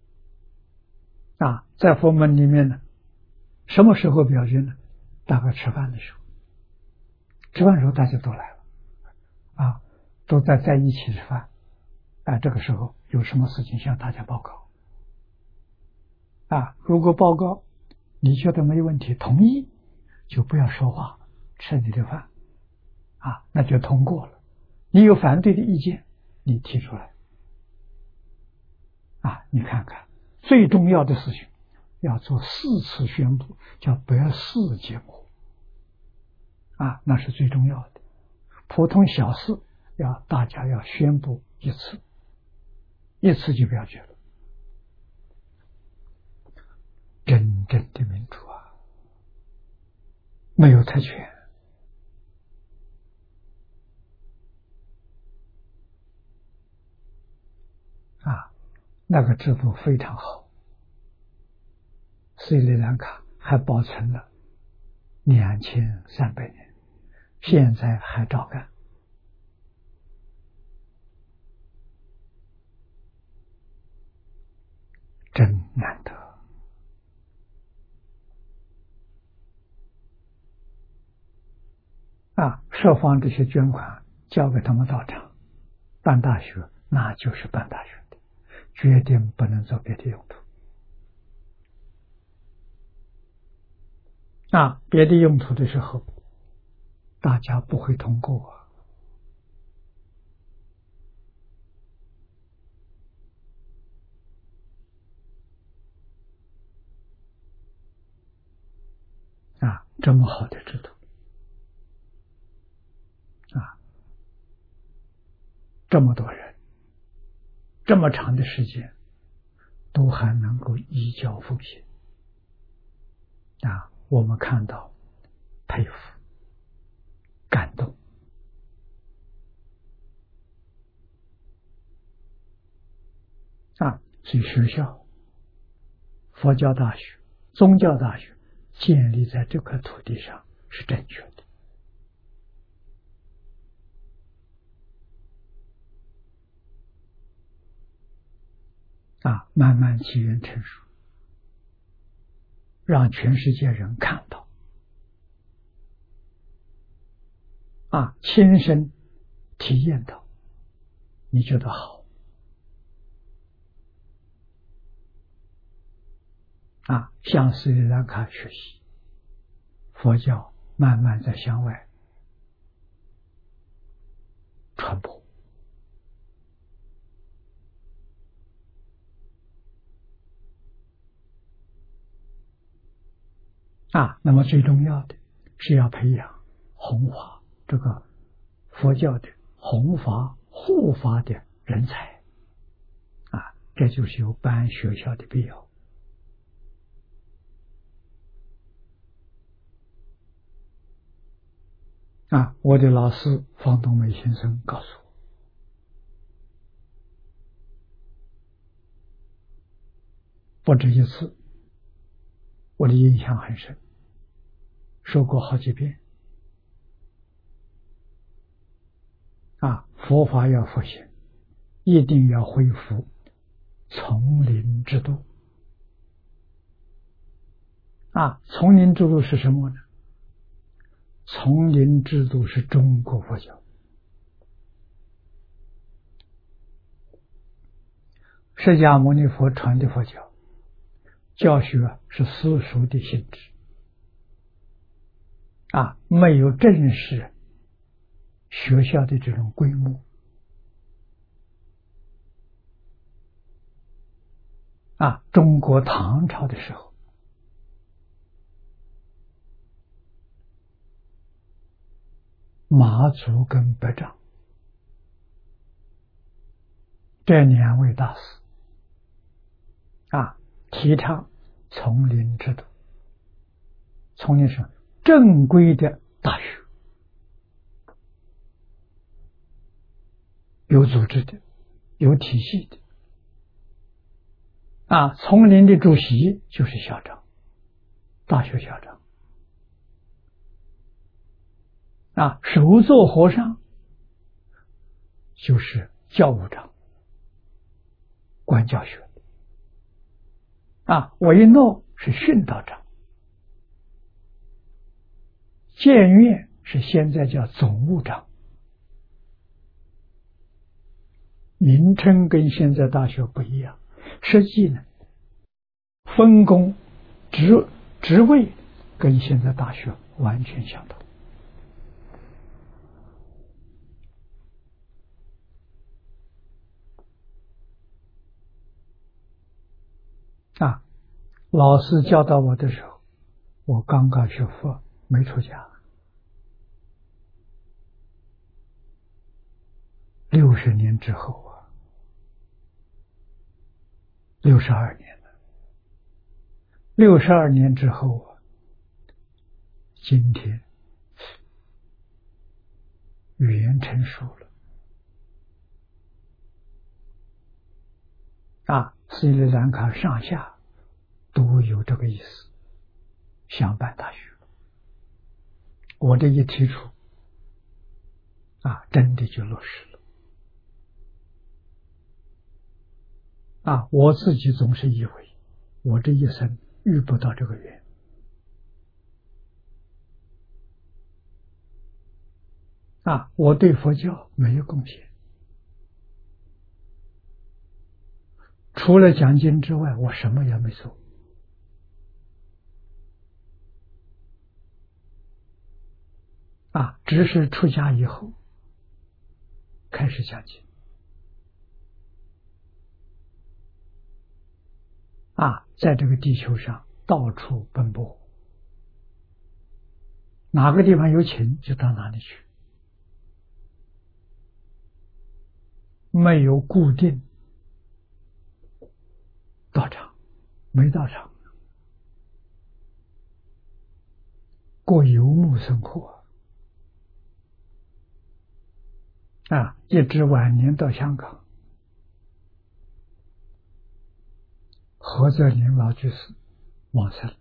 啊，在佛门里面呢，什么时候表决呢？大概吃饭的时候，吃饭的时候大家都来了啊，都在在一起吃饭啊。这个时候有什么事情向大家报告啊？如果报告你觉得没问题，同意就不要说话，吃你的饭啊，那就通过了。你有反对的意见，你提出来啊。你看看最重要的事情要做四次宣布，叫百事结魔啊，那是最重要的。普通小事要大家要宣布一次，一次就表决了。真正的民主啊，没有特权啊，那个制度非常好，斯里兰卡还保存了两千三百年，现在还照干，真难得啊！设方这些捐款交给他们道场办大学，那就是办大学的，决定不能做别的用途。啊，别的用途的时候，大家不会通过啊！啊，这么好的制度啊，这么多人，这么长的时间，都还能够依教奉行啊！我们看到佩服、感动啊！所以学校、佛教大学、宗教大学建立在这块土地上是正确的啊！慢慢机缘成熟，让全世界人看到啊，亲身体验到，你觉得好啊，向斯里兰卡学习，佛教慢慢在向外传播啊。那么最重要的是要培养弘法这个佛教的弘法护法的人才啊，这就是有办学校的必要啊。我的老师方东美先生告诉我，不止一次，我的印象很深，说过好几遍啊。佛法要复兴，一定要恢复丛林制度啊。丛林制度是什么呢？丛林制度是中国佛教，释迦牟尼佛传的佛教教学是私塾的性质啊，没有正式学校的这种规模啊。中国唐朝的时候，马祖跟百丈这两位大师啊，提倡丛林制度。丛林是正规的大学，有组织的，有体系的啊。丛林的主席就是校长，大学校长啊。首座和尚就是教务长，管教学啊。维诺是训导长，建院是现在叫总务长，名称跟现在大学不一样，实际呢，分工职职位跟现在大学完全相同啊。老师教导我的时候，我刚刚学佛，没出家，六十年之后啊，六十二年了，六十二年之后啊，今天语言成熟了啊，斯里兰卡上下都有这个意思，想办大学。我这一提出，啊，真的就落实了。啊，我自己总是以为，我这一生遇不到这个缘。啊，我对佛教没有贡献，除了讲经之外，我什么也没做。啊，只是出家以后开始讲经。啊，在这个地球上到处奔波，哪个地方有情就到哪里去，没有固定道场，没道场，过游牧生活。啊，一直晚年到香港，何泽林老居士往生，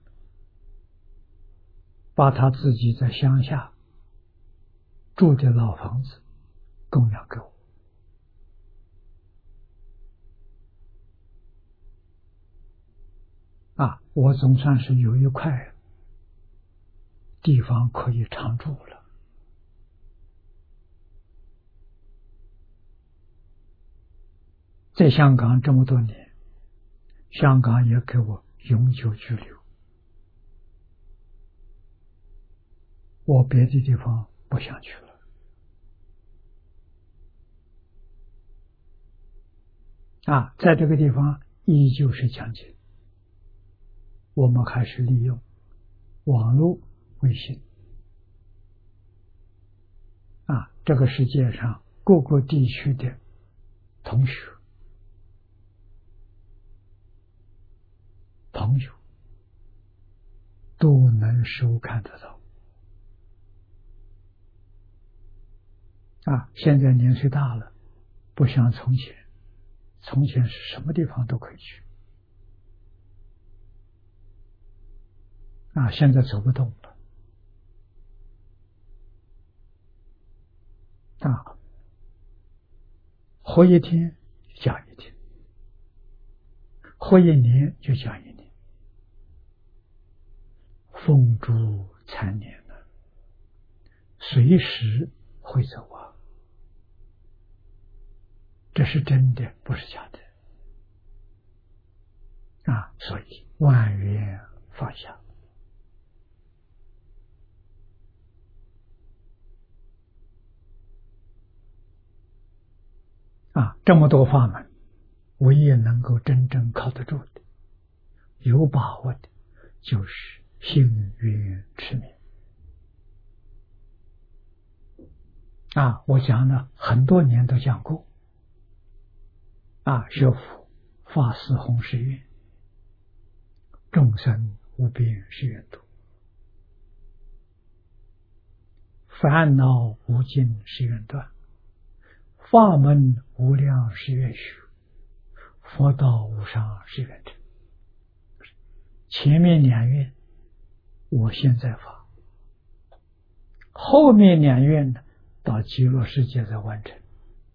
把他自己在乡下住的老房子供养给我。啊，我总算是有一块地方可以常住了。在香港这么多年，香港也给我永久居留，我别的地方不想去了。啊，在这个地方依旧是讲经，我们还是利用网络微信。啊，这个世界上各个地区的同学朋友都能收看得到。啊，现在年岁大了，不像从前，从前是什么地方都可以去。啊，现在走不动了。啊，活一天讲一天，活一年就讲一年，风烛残年了，随时会走啊，这是真的，不是假的。啊，所以万缘放下。啊，这么多法门，唯一能够真正靠得住的、有把握的，就是信愿持名。啊，我讲了很多年都讲过。啊，学佛法师弘誓愿，众生无边誓愿度，烦恼无尽誓愿断，法门无量誓愿修，佛道无上誓愿成。前面两愿我现在发，后面两愿呢，到极乐世界再完成。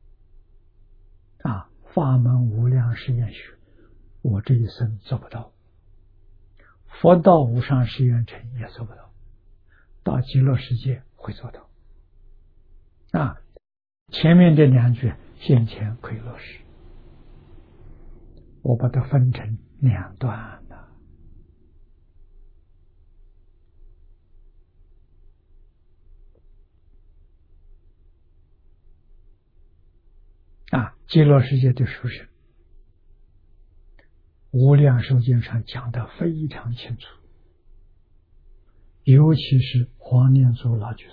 啊，法门无量誓愿修，我这一生做不到，佛道无上誓愿成也做不到，到极乐世界会做到。啊，前面这两句先前可以落实，我把它分成两段了。啊，极乐世界的书生，无量寿经上讲得非常清楚，尤其是黄念祖老居士，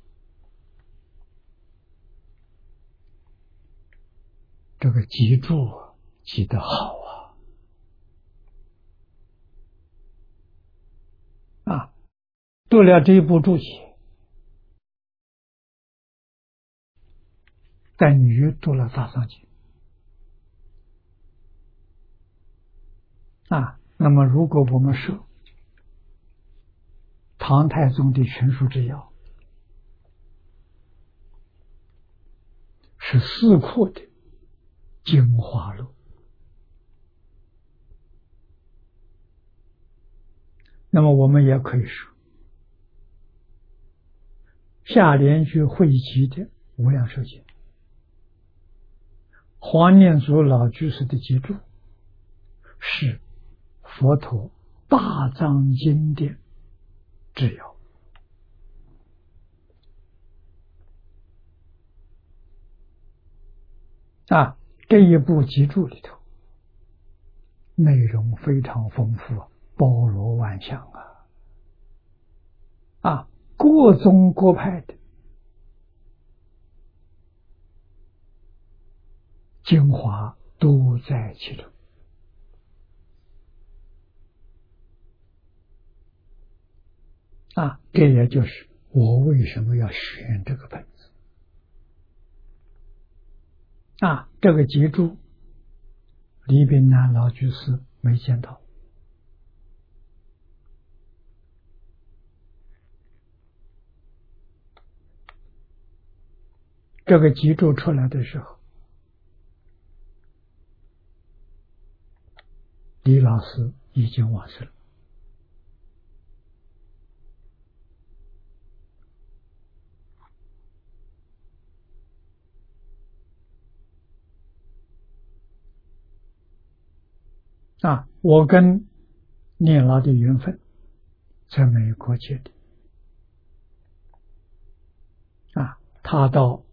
这个记住啊，记得好啊！啊，读了这一部注解，等于读了大藏经。 啊。那么，如果我们说唐太宗的群书之要是四库的精华录，那么我们也可以说下联居汇集的无量寿经，黄念祖老居士的集注是佛陀大藏经典之要。啊，这一部集注里头内容非常丰富，包罗万象啊！啊，各宗各派的精华都在其中。啊，这也就是我为什么要选这个本子。啊，这个集注李炳南老居士没见到。这个集注出来的时候，李老师已经往生了。啊，我跟念老的缘分在美国结的。啊，他到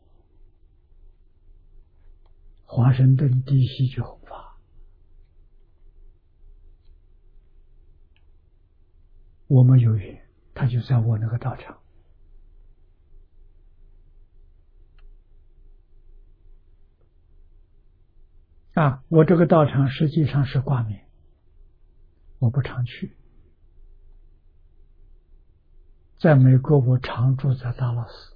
华盛顿 D C 去弘法，我们有缘，他就在我那个道场。啊，我这个道场实际上是挂名，我不常去。在美国，我常住在达拉斯。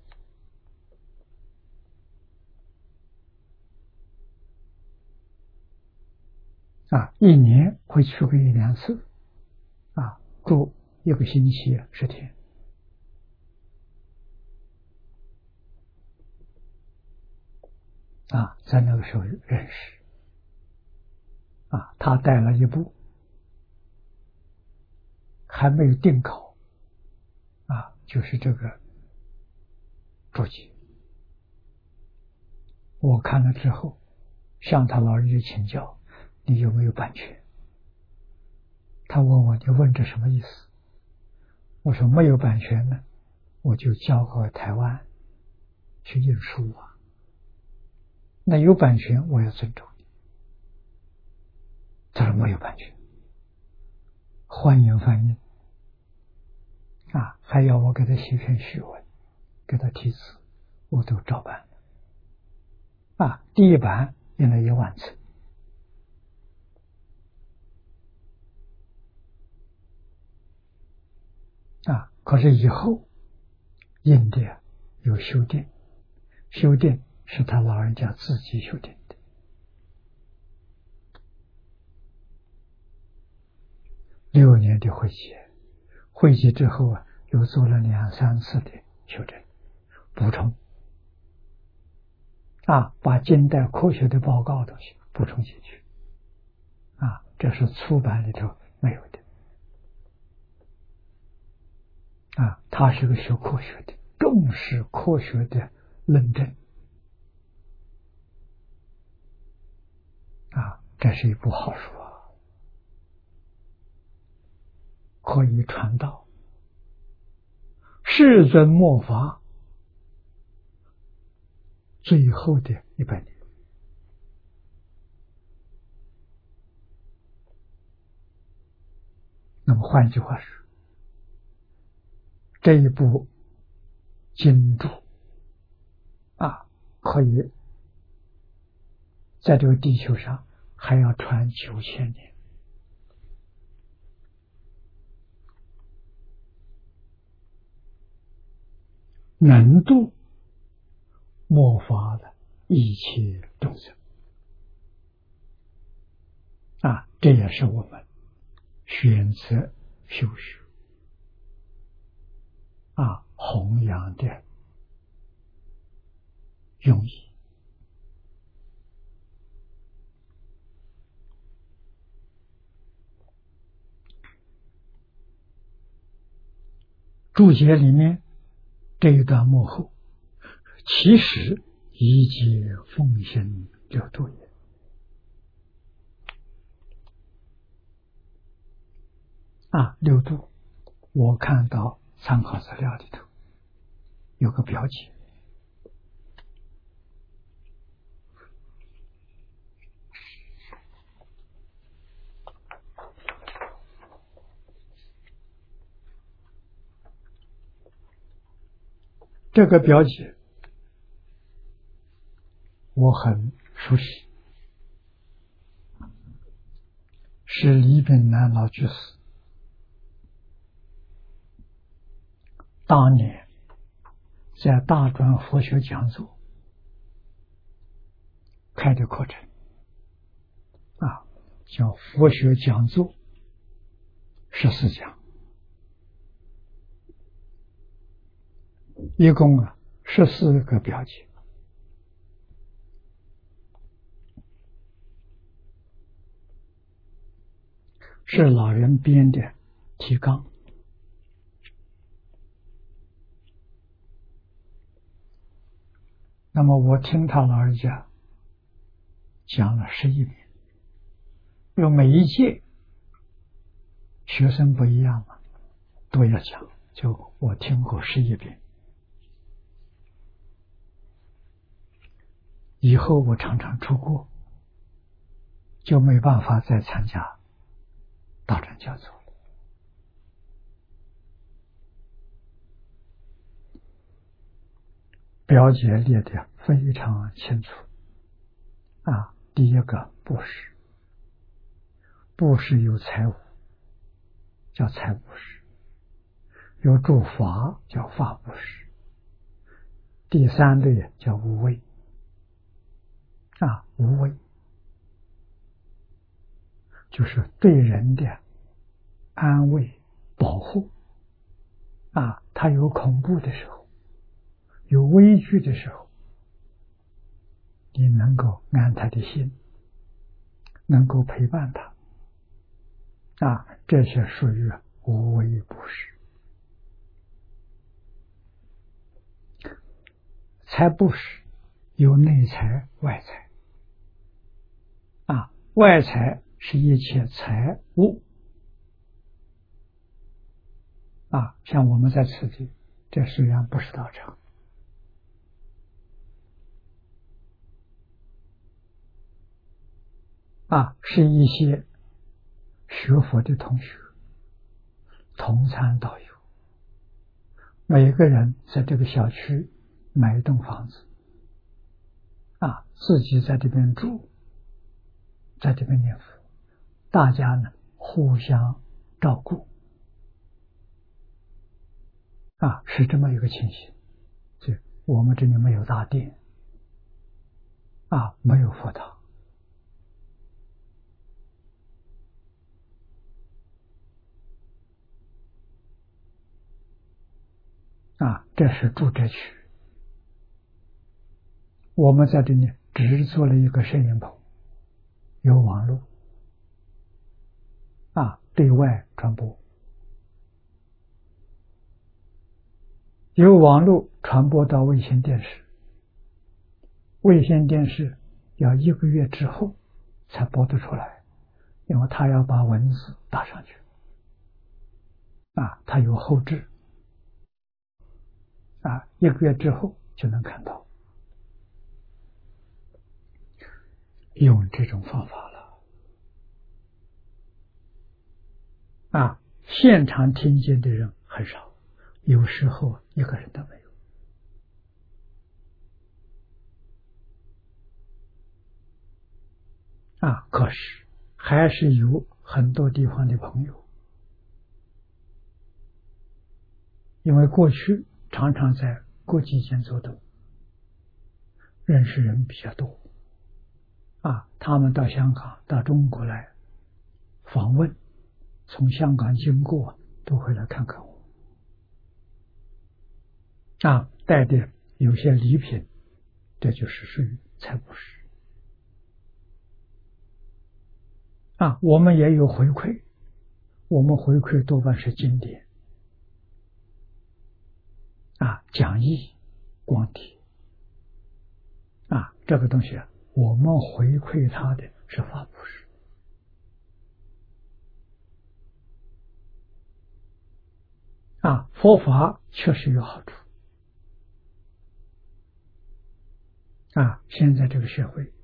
啊，一年会去个一两次，啊，住一个星期十天。啊，在那个时候认识。啊，他带了一部还没有定稿，啊，就是这个注解。我看了之后，向他老人家请教，你有没有版权？他问我，你问这什么意思？我说没有版权呢，我就交给台湾去印书啊。那有版权，我要尊重你。他说没有版权，欢迎翻译。啊，还要我给他写篇序文，给他题词，我都照办了。啊，第一版印了一万次。啊，可是以后印的有修订，修订是他老人家自己修订的。六年的会集，会集之后啊，又做了两三次的修正补充。啊，把近代科学的报告东西补充进去。啊，这是出版里头没有的。啊，他是个学科学的，重视科学的论证。啊，这是一部好书啊，可以传道。世尊末法最后的一百年。那么换句话说，这一部经注啊，可以在这个地球上还要传九千年。能度末法的一切众生。啊，这也是我们选择修学啊，弘扬的用意。注解里面这一段幕后，其实一切奉行六度也。啊，六度，我看到参考资料里头有个标记，这个标记我很熟悉，是李炳南老居士当年在大专佛学讲座开的课程啊，叫佛学讲座十四讲，一共啊十四个标记，是老人编的提纲。那么我听他老人家讲了十一遍，因为每一届学生不一样嘛，都要讲，就我听过十一遍。以后我常常出国，就没办法再参加大专讲座了。标解列的非常清楚啊！第一个布施，布施有财物，叫财布施；有助法，叫法布施；第三类叫无畏啊，无畏就是对人的安慰、保护啊，他有恐怖的时候，有危惧的时候，你能够安他的心，能够陪伴他啊，这些属于无畏布施。财布施有内财外财啊，外财是一切财物啊，像我们在此地，这虽然不是道场啊，是一些学佛的同学同参道友，每个人在这个小区买一栋房子啊，自己在这边住，在这边念佛，大家呢互相照顾啊，是这么一个情形。就我们这里没有大殿啊，没有佛堂啊，这是住宅区。我们在这里只做了一个摄影棚，有网络啊，对外传播，由网络传播到卫星电视，卫星电视要一个月之后才播得出来，因为它要把文字打上去啊，它有后置啊，一个月之后就能看到。用这种方法了啊，现场听见的人很少，有时候一个人都没有啊，可是还是有很多地方的朋友，因为过去常常在国际间走动，认识人比较多啊，他们到香港到中国来访问， 从香港经过，都会来看看我，啊，带的有些礼品，这就是属于财布施。啊，我们也有回馈，我们回馈多半是经典，啊，讲义、光碟，啊，这个东西啊，我们回馈他的是法布施。啊，佛法确实有好处。啊，现在这个社会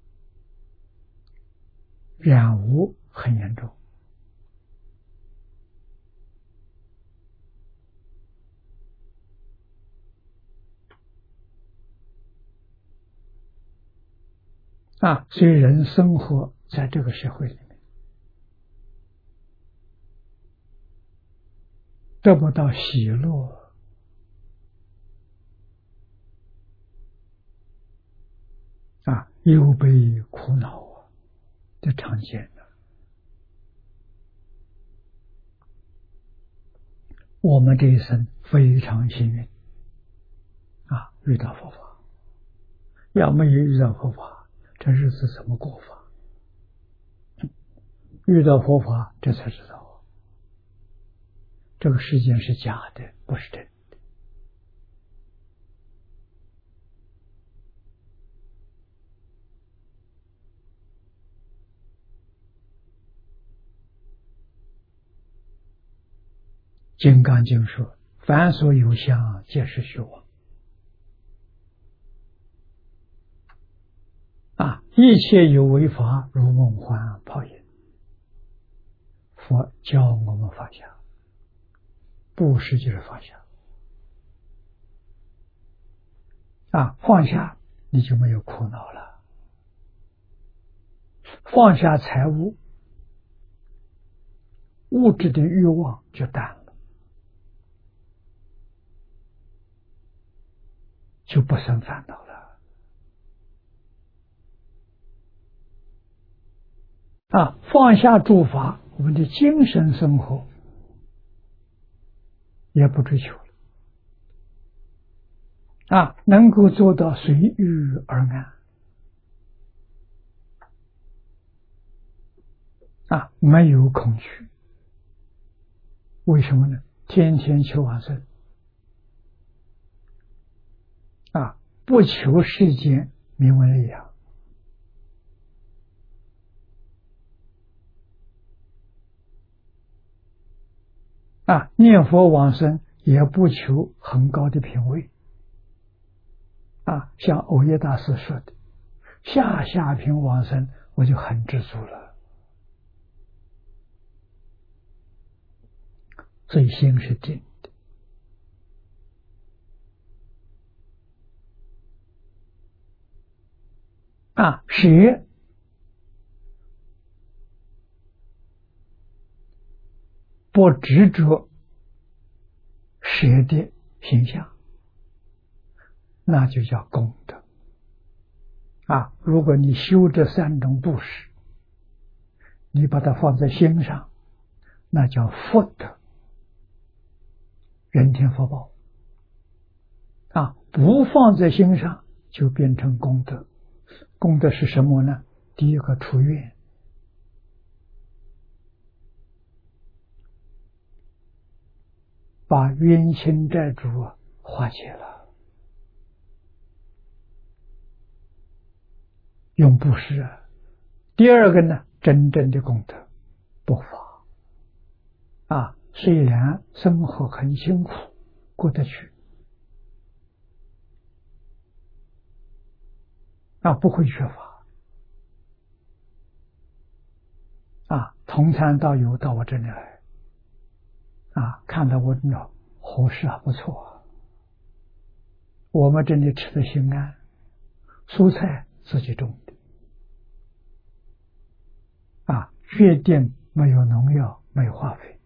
染污很严重。啊，所以人生活在这个社会里面，得不到喜乐，啊，忧悲苦恼啊，这常见的。我们这一生非常幸运，啊，遇到佛法。要没有遇到佛法，这日子怎么过法？遇到佛法，这才知道这个世界是假的，不是真的。金刚经说：“凡所有相，皆是虚妄。”啊，一切有为法，如梦幻泡影。佛教我们放下，布施就是放下。啊，放下你就没有苦恼了，放下财物，物质的欲望就淡了，就不生烦恼了。啊，放下诸法，我们的精神生活也不追求了。啊，能够做到随遇而安。啊，没有恐惧。为什么呢？天天求往生。啊，不求世间名闻利养。啊，念佛往生也不求很高的品位。啊，像藕耶大师说的，下下品往生我就很知足了。所以心是定的。啊，学不执着舍的形象，那就叫功德。啊，如果你修这三种布施，你把它放在心上，那叫福德，人天福报。啊，不放在心上就变成功德。功德是什么呢？第一个出愿，把冤亲债主化解了，用布施啊。第二个呢，真正的功德，不法啊，虽然生活很辛苦，过得去啊，不会缺乏啊。同参道友到我这里来啊，看到我这伙食还不错，我们这里吃的心安，蔬菜自己种的啊，确定没有农药，没有化肥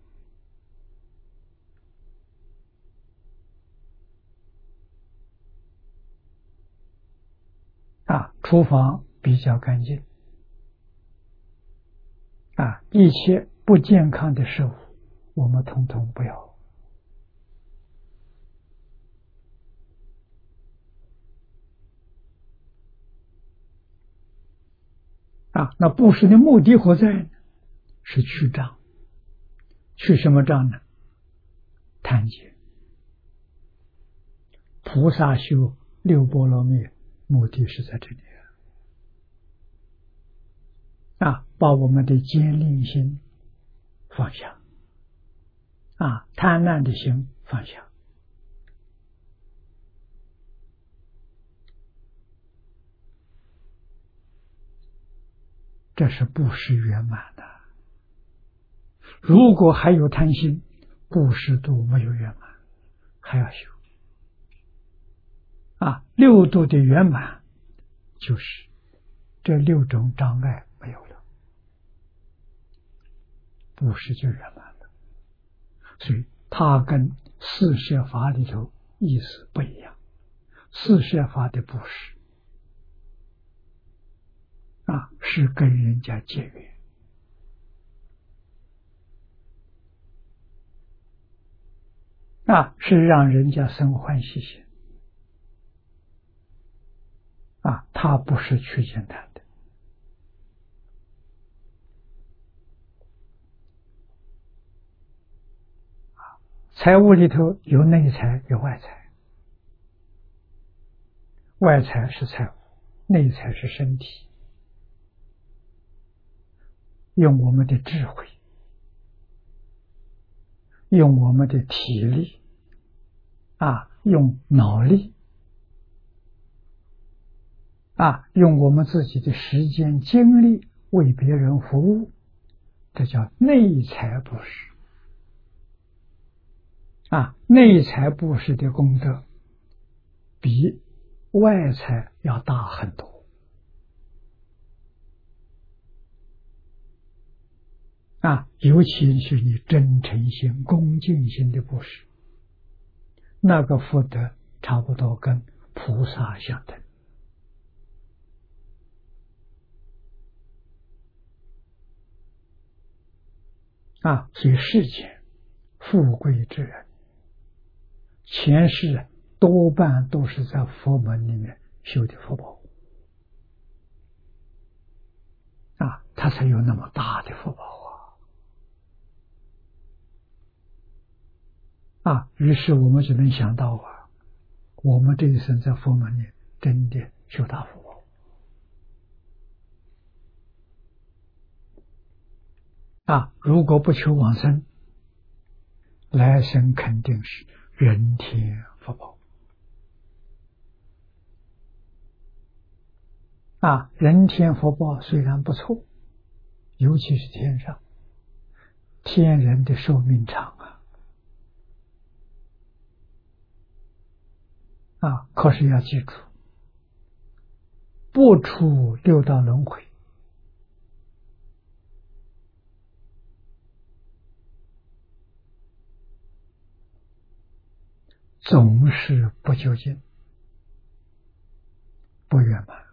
啊，厨房比较干净啊，一切不健康的事物，我们统统不要。啊，那布施的目的何在呢？是去障。去什么障呢？贪见。菩萨修六波罗蜜，目的是在这里啊，把我们的坚定心放下，啊，贪婪的心放下。这是布施圆满的。如果还有贪心，布施度没有圆满，还要修。啊，六度的圆满就是这六种障碍没有了，布施就圆满了。所以它跟四摄法里头意思不一样。四摄法的布施啊，是跟人家结缘，啊，是让人家生欢喜心，啊，它不是去简单的。财务里头有内财有外财，外财是财务，内财是身体。用我们的智慧，用我们的体力，啊，用脑力，啊，用我们自己的时间精力为别人服务，这叫内财布施。啊，内财布施的功德比外财要大很多。啊，尤其是你真诚心、恭敬心的布施，那个福德差不多跟菩萨相等。啊，所以世间富贵之人，前世多半都是在佛门里面修的福报，啊，他才有那么大的福报啊！啊，于是我们就能想到啊，我们这一生在佛门里真的修大福报。啊，如果不求往生，来生肯定是人天福报。啊，人天福报虽然不错，尤其是天上，天人的寿命长啊。啊，可是要记住，不出六道轮回，总是不究竟，不圆满。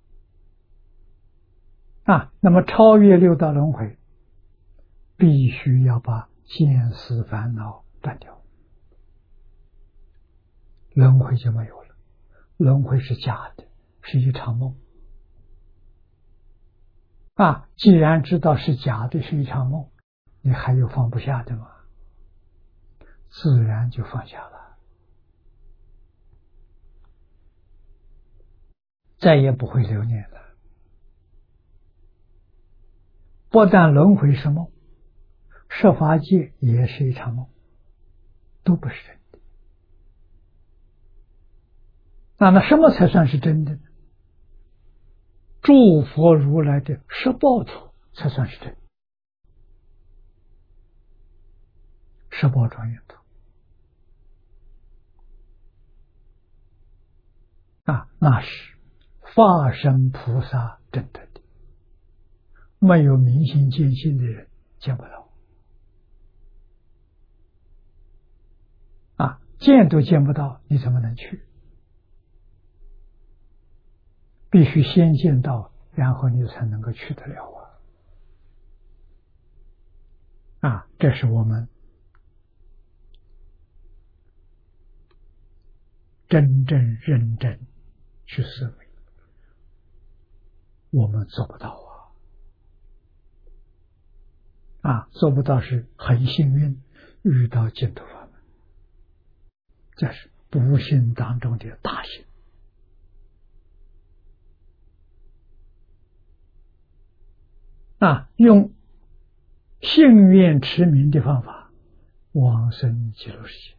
啊，那么超越六道轮回，必须要把见思烦恼断掉，轮回就没有了。轮回是假的，是一场梦。啊，既然知道是假的，是一场梦，你还有放不下的吗？自然就放下了，再也不会留念了。不但轮回是梦，设法界也是一场梦，都不是真的。那么什么才算是真的呢？诸佛如来的十报图才算是真的，十报庄严图啊，那是法身菩萨真的的，没有明心见性的人见不到啊，见都见不到，你怎么能去？必须先见到，然后你才能够去得了啊！ 啊，这是我们真正认真去思维，我们做不到啊！啊，做不到是很幸运遇到净土法门，这是不幸当中的大幸。啊，用信愿持名的方法往生极乐世界。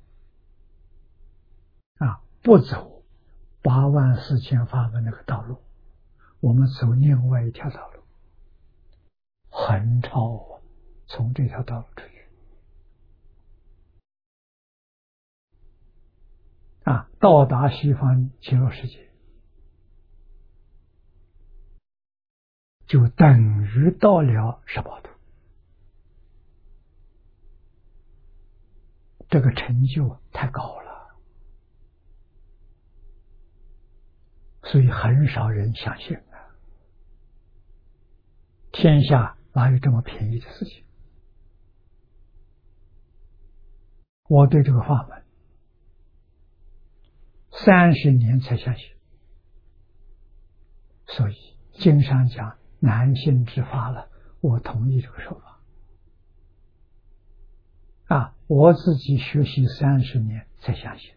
啊，不走八万四千法门那个道路，我们走另外一条道路，横超从这条道路出去。啊，到达西方极乐世界，就等于到了十八度。这个成就太高了，所以很少人相信啊。天下哪有这么便宜的事情？我对这个法门三十年才相信，所以经上讲难信之法了，我同意这个说法。啊，我自己学习三十年才相信。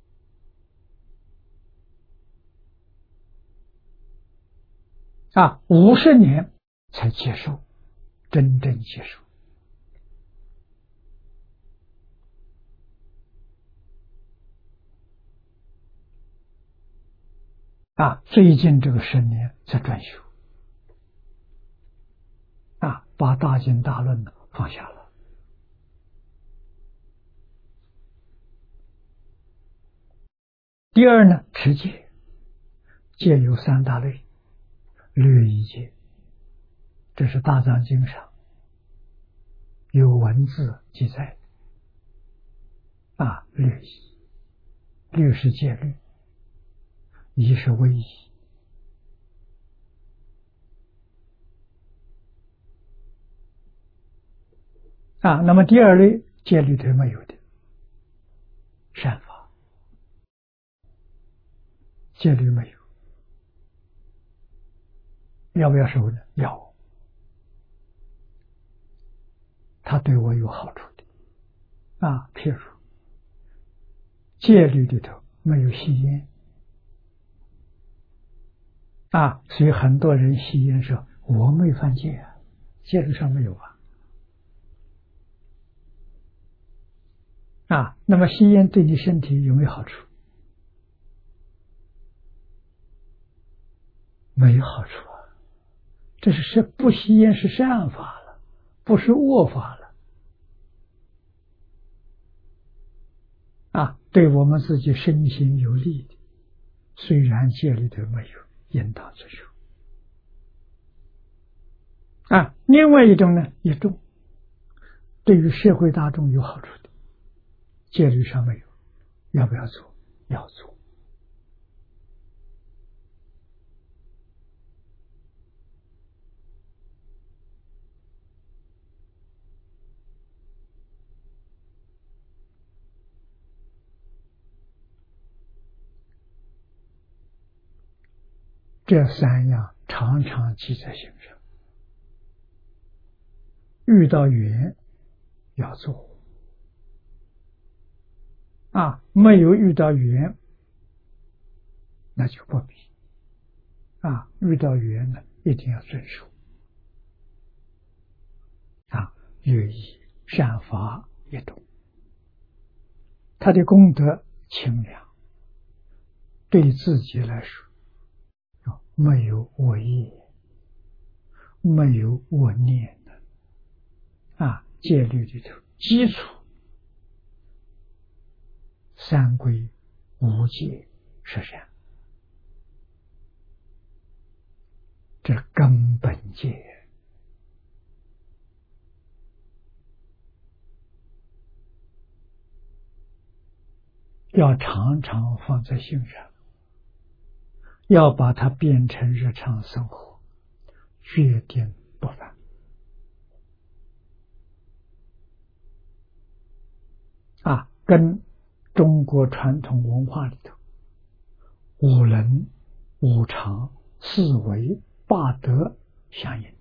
啊，五十年才接受，真正接受。啊，最近这个十年才专修。啊，把大经大论放下了。第二呢，持戒，戒有三大类，律仪戒，这是大藏经上有文字记载。啊，律仪，律是戒律，仪是威仪。啊，那么第二类戒律里没有的善法，戒律没有，要不要守呢？要，它对我有好处的。啊，譬如戒律里头没有吸烟。啊，所以很多人吸烟说我没犯戒啊，戒律上没有啊。啊，那么吸烟对你身体有没有好处？没好处啊，这是是不吸烟是善法了，不是恶法了。啊，对我们自己身心有利的，虽然戒律都没有，应当遵守。啊，另外一种呢，一种对于社会大众有好处的，戒律上没有，要不要做？要做。这三样常常记在心上，遇到缘要做。啊，没有遇到缘，那就不必。啊，遇到缘呢，一定要遵守。啊，律仪善法一种，他的功德清凉，对自己来说没有恶业，没有恶念的。啊，戒律里头基础三归无戒十善，这根本戒。要常常放在心上，要把它变成日常生活，决定不犯。 跟中国传统文化里头五伦、五常、四维、八德相应。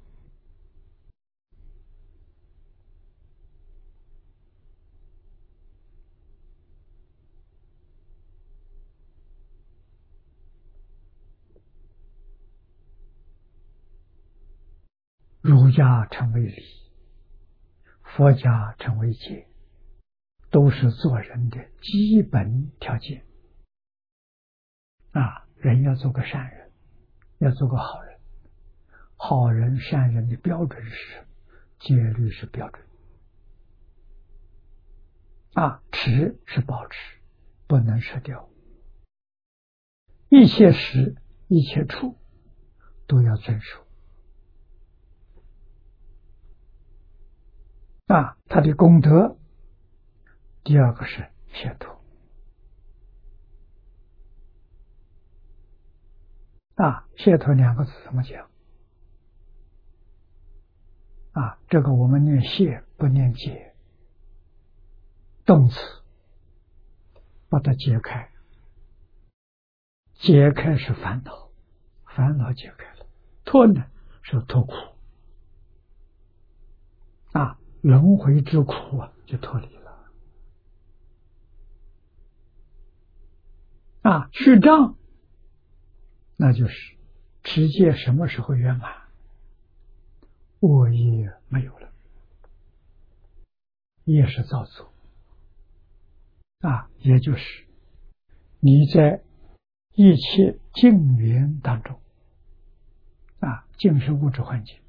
儒家称为礼，佛家称为戒，都是做人的基本条件。啊，人要做个善人，要做个好人。好人、善人的标准是什么？戒律是标准。啊，持是保持，不能失掉。一切时、一切处都要遵守。啊，他的功德，第二个是解脱。啊，解脱两个字怎么讲？啊，这个我们念解不念解，动词把它解开，解开是烦恼，烦恼解开了，脱呢是脱苦。啊，轮回之苦啊，就脱离了。啊，去障，那就是持戒什么时候圆满？恶业没有了，业是造作。啊，也就是你在一切境缘当中，啊，境是物质环境，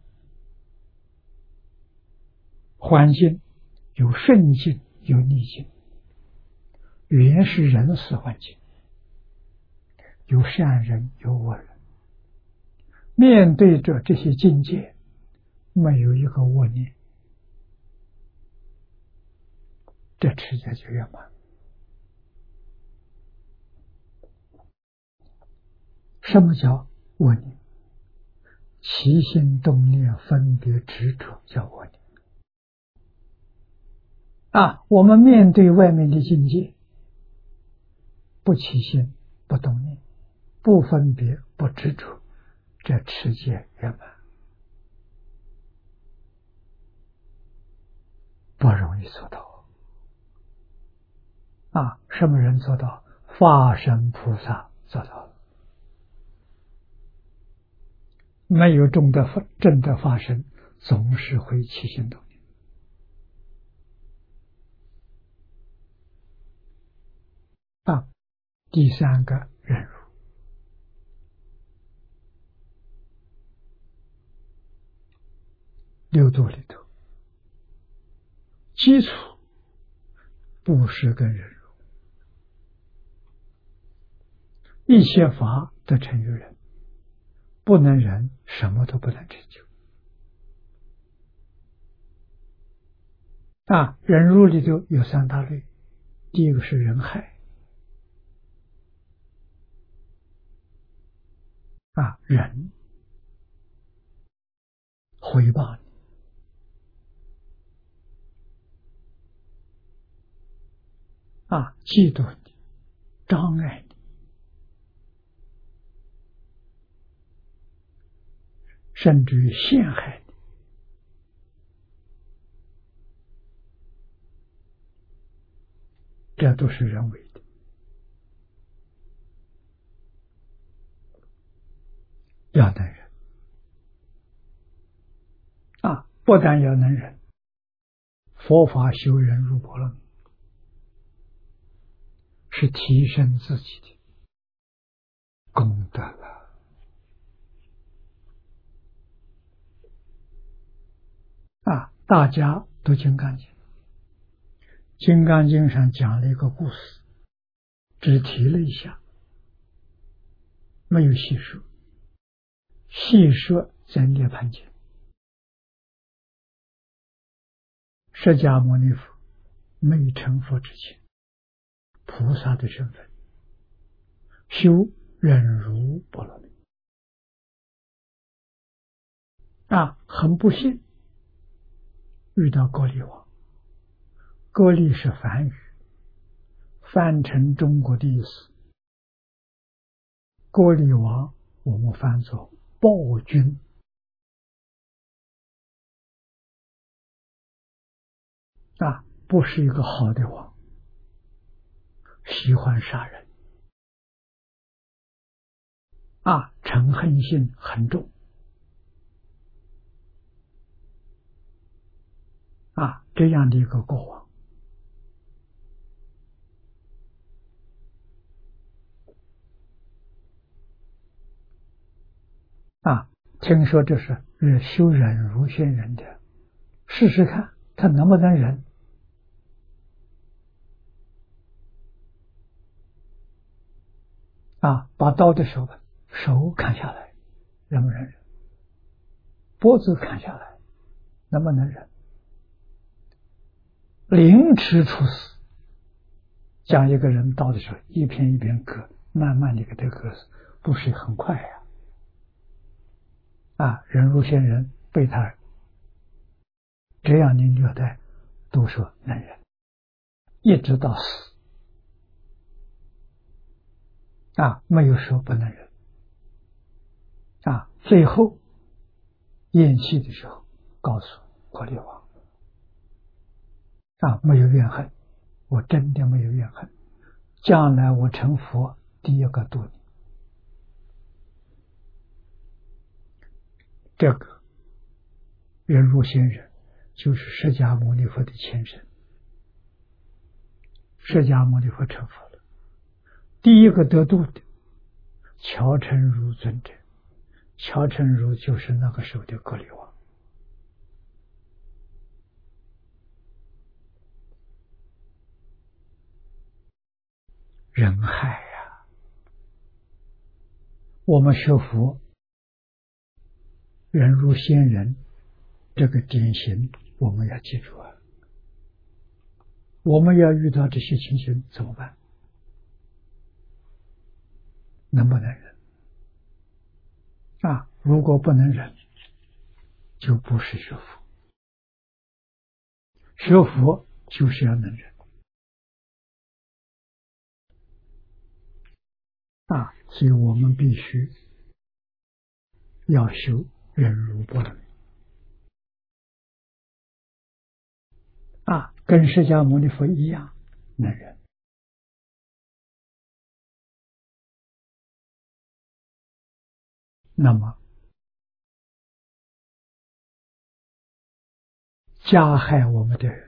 环境有顺境有逆境，缘是人事环境，有善人有恶人。面对着这些境界，没有一个恶念，这持戒就圆满。什么叫恶念？起心动念分别执着叫恶念。啊，我们面对外面的境界，不起心不动念，不分别不执着，这持戒圆满。不容易做到。啊，什么人做到？法身菩萨做到了。没有证得证得法身，总是会起心动念。啊，第三个忍辱。六度里头，基础布施跟忍辱，一切法得成于忍，不能忍，什么都不能成就。啊，忍辱里头有三大类，第一个是忍害。啊，忍回报你，啊，嫉妒你，障碍你，甚至于陷害你，这都是人为的。要能忍。啊，不但要能忍，佛法修忍辱波罗蜜，是提升自己的功德了。啊，大家读《金刚经》，《金刚经》上讲了一个故事，只提了一下，没有细说。细说在涅槃经，释迦牟尼佛没成佛之前，菩萨的身份，修忍辱波罗蜜。啊，很不幸遇到歌利王，歌利是梵语， 翻成中国的意思，郭厉王我们翻作暴君，啊，不是一个好的王，喜欢杀人，啊，嗔恨心很重，啊，这样的一个国王。啊，听说这是修忍辱仙人的，试试看他能不能忍。啊，把刀的时候，手砍下来，能不能忍？脖子砍下来，能不能忍？凌迟处死，将一个人刀的时候，一片一片割，慢慢的给他割死，不是很快呀、啊？啊，忍辱仙人被他这样的虐待，都说能忍，一直到死。啊，没有说不能忍。啊，最后咽气的时候，告诉郭厉王，啊，没有怨恨，我真的没有怨恨，将来我成佛，第一个度你。这个忍辱仙人就是释迦牟尼佛的前身，释迦牟尼佛成佛了，第一个得度的乔成如尊者，乔成如就是那个时候的郭厉王。人害呀、啊！我们学佛，忍辱仙人这个典型，我们要记住啊！我们要遇到这些情形怎么办？能不能忍？啊，如果不能忍，就不是学佛。学佛就是要能忍。啊，所以我们必须要修忍辱波罗蜜。啊，跟释迦牟尼佛一样能忍。那么加害我们的人，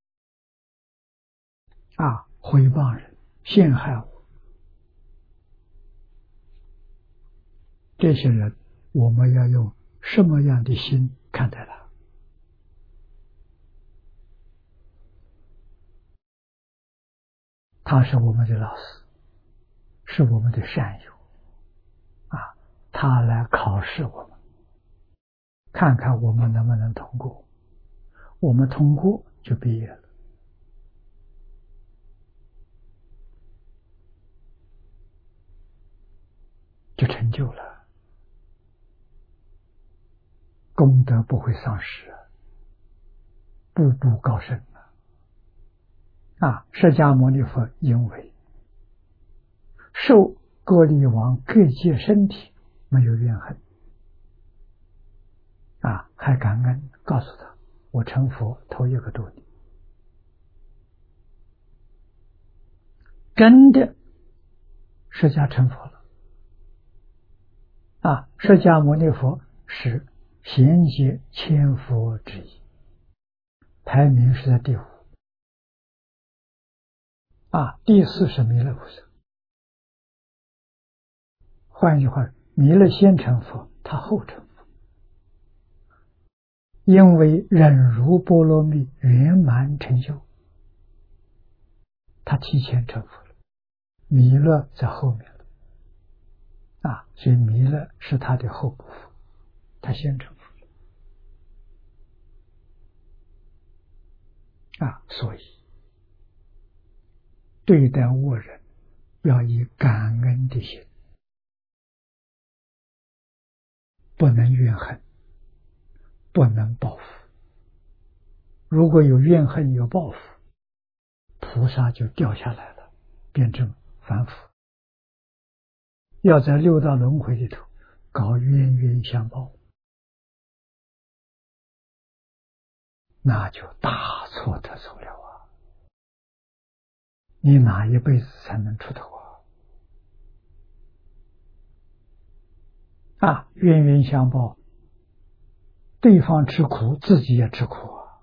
啊，毁谤人，陷害我，这些人我们要用什么样的心看待他？他是我们的老师，是我们的善友，啊，他来考试我们，看看我们能不能通过。我们通过就毕业了，就成就了，功德不会丧失，步步高升啊！释迦牟尼佛因为受郭厉王各界身体，没有怨恨啊，还感恩，告诉他我成佛头一个度你。真的释迦成佛了啊！释迦牟尼佛是贤劫千佛之一，排名是在第五啊，第四是弥勒菩萨。换句话，弥勒先成佛，他后成佛，因为忍辱波罗蜜圆满成就，他提前成佛了，弥勒在后面了啊，所以弥勒是他的后部佛，他先成佛了啊，所以对待恶人要以感恩的心，不能怨恨，不能报复。如果有怨恨有报复，菩萨就掉下来了， 变成凡夫，要在六道轮回里头搞冤冤相报，那就大错特错了啊！你哪一辈子才能出头啊？啊，冤冤相报，对方吃苦，自己也吃苦啊！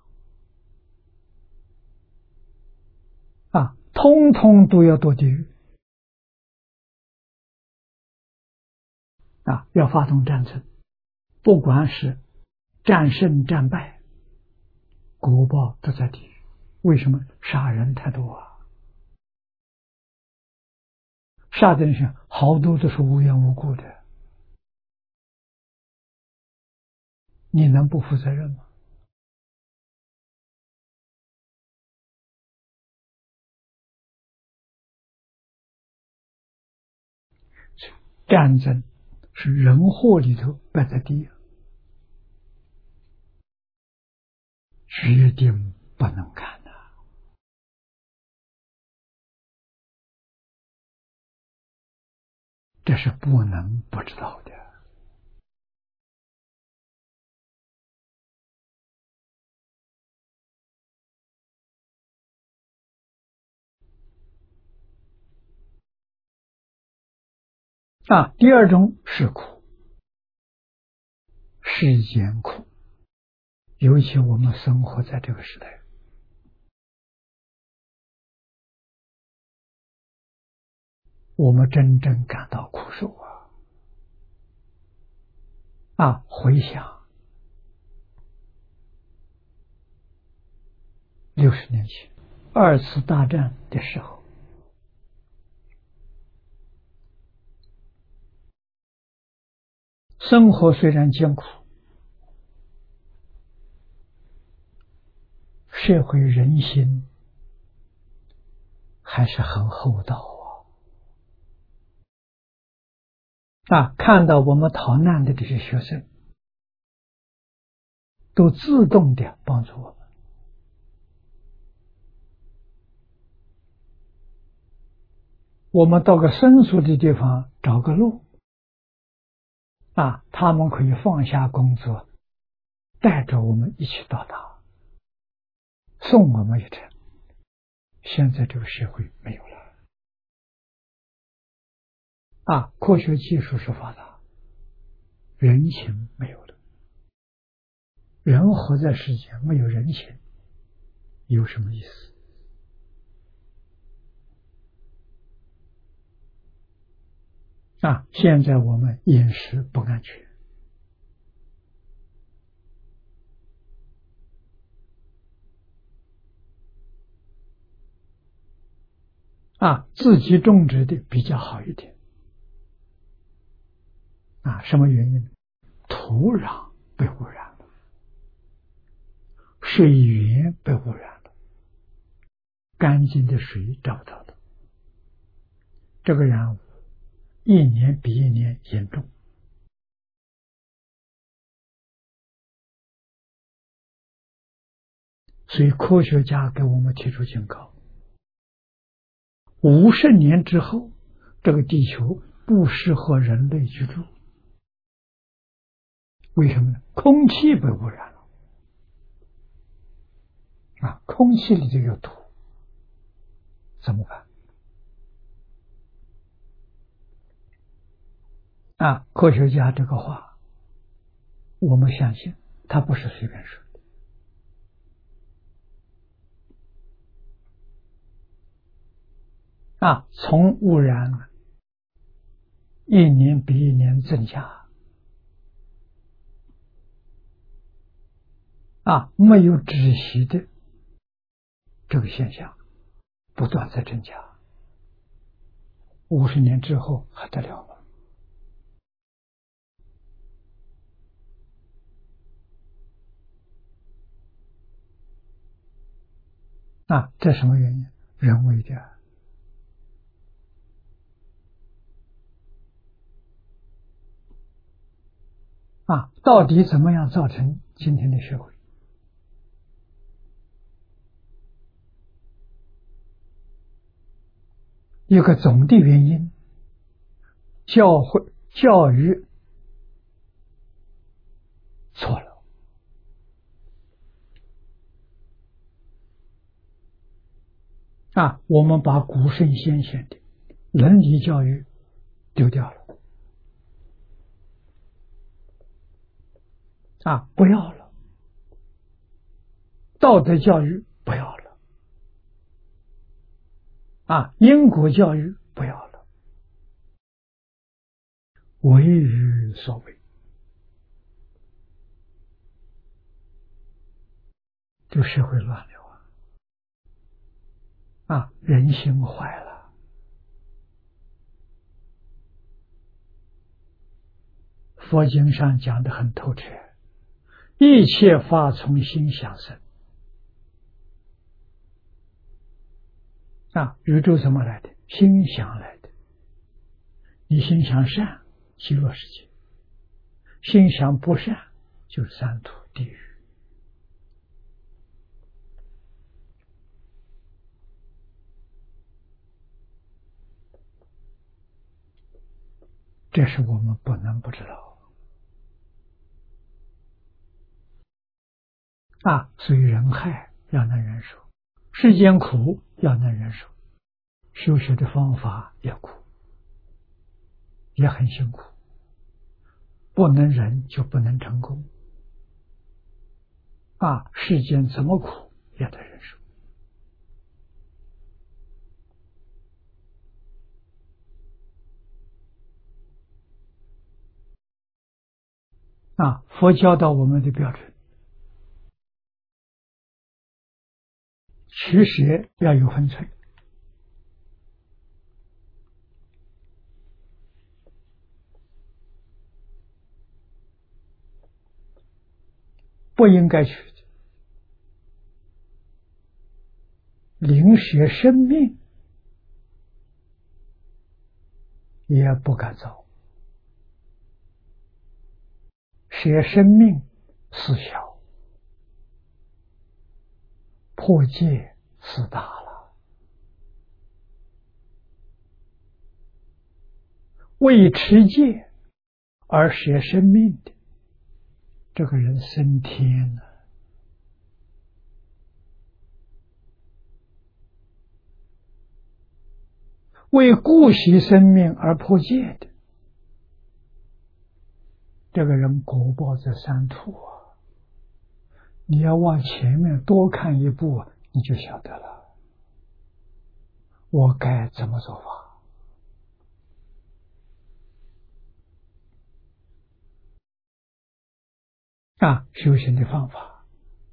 啊，通通都要堕地狱啊！要发动战争，不管是战胜战败，果报都在地狱。为什么？杀人太多啊！杀的人好多都是无缘无故的，你能不负责任吗？战争是人祸里头摆在第一，决定不能干的。这是不能不知道的。啊，第二种是苦，世间苦，尤其我们生活在这个时代，我们真正感到苦受啊！啊，回想六十年前二次大战的时候，生活虽然艰苦，社会人心还是很厚道啊！啊，看到我们逃难的这些学生，都自动的帮助我们。我们到个生疏的地方找个路，啊，他们可以放下工作，带着我们一起到达，送我们一程。现在这个社会没有了，啊，科学技术是发达，人情没有了。人活在世间没有人情，有什么意思？啊，现在我们饮食不安全，啊，自己种植的比较好一点。啊，什么原因？土壤被污染了，水源被污染了，干净的水找不到的。这个染污一年比一年严重。所以科学家给我们提出警告，五十年之后，这个地球不适合人类居住。为什么呢？空气被污染了，啊，空气里头有土，怎么办？啊，科学家这个话，我们相信他不是随便说的。啊，从污染一年比一年增加，啊，没有止息的这个现象不断在增加，五十年之后还得了吗？啊，这什么原因？人为的。啊，到底怎么样造成今天的社会？ 一个总的原因，教会教育错了啊！我们把古圣先贤的伦理教育丢掉了啊，不要了；道德教育不要了啊，因果教育不要了，为于所为，这社会乱了啊！啊，人心坏了。佛经上讲得很透彻，一切法从心想生啊，宇宙怎么来的？心想来的。你心想善，极乐世界；心想不善，就是三途地狱。这是我们不能不知道啊！所以人害要能忍受，世间苦要能忍受，修学的方法也苦，也很辛苦，不能忍就不能成功啊！世间怎么苦也得忍受啊！佛教导我们的标准，取舍要有分寸，不应该取的，临舍生命也不敢造，舍生命事小，破戒事大了。为持戒而舍生命的，这个人升天了。为顾惜生命而破戒的，这个人果报这三途啊！你要往前面多看一步，你就晓得了，我该怎么做法啊？修行的方法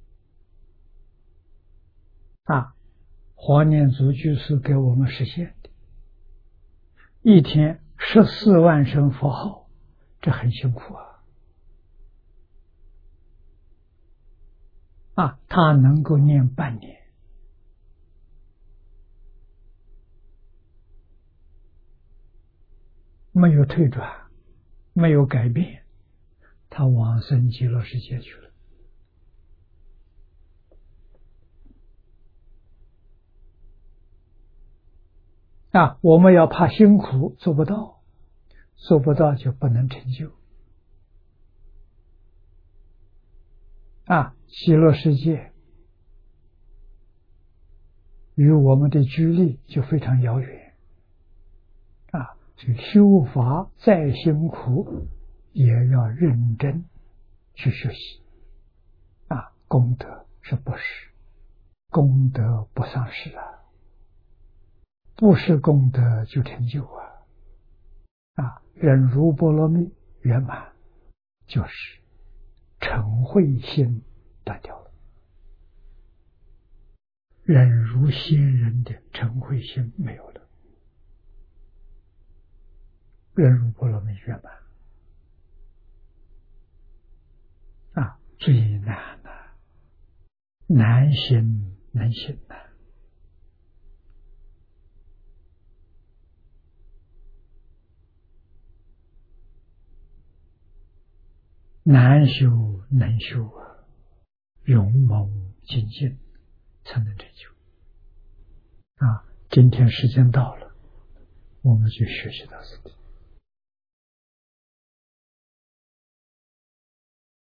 啊，华念祖居士给我们实现的，一天十四万声佛号，这很辛苦啊！啊，他能够念半年，没有退转，没有改变，他往生极乐世界去了。啊，我们要怕辛苦做不到，做不到就不能成就。啊，极乐世界与我们的距离就非常遥远啊，所以修法再辛苦也要认真去学习啊，功德是不是功德不丧失啊，不是功德就成就啊啊，忍辱波罗蜜圆满就是嗔恚心断掉了，忍辱仙人的嗔恚心没有了，忍辱波罗蜜圆满啊，最难的、啊、难行难行难、啊，难修难修啊，勇猛精进才能成就啊！今天时间到了， 我们就学习到这里。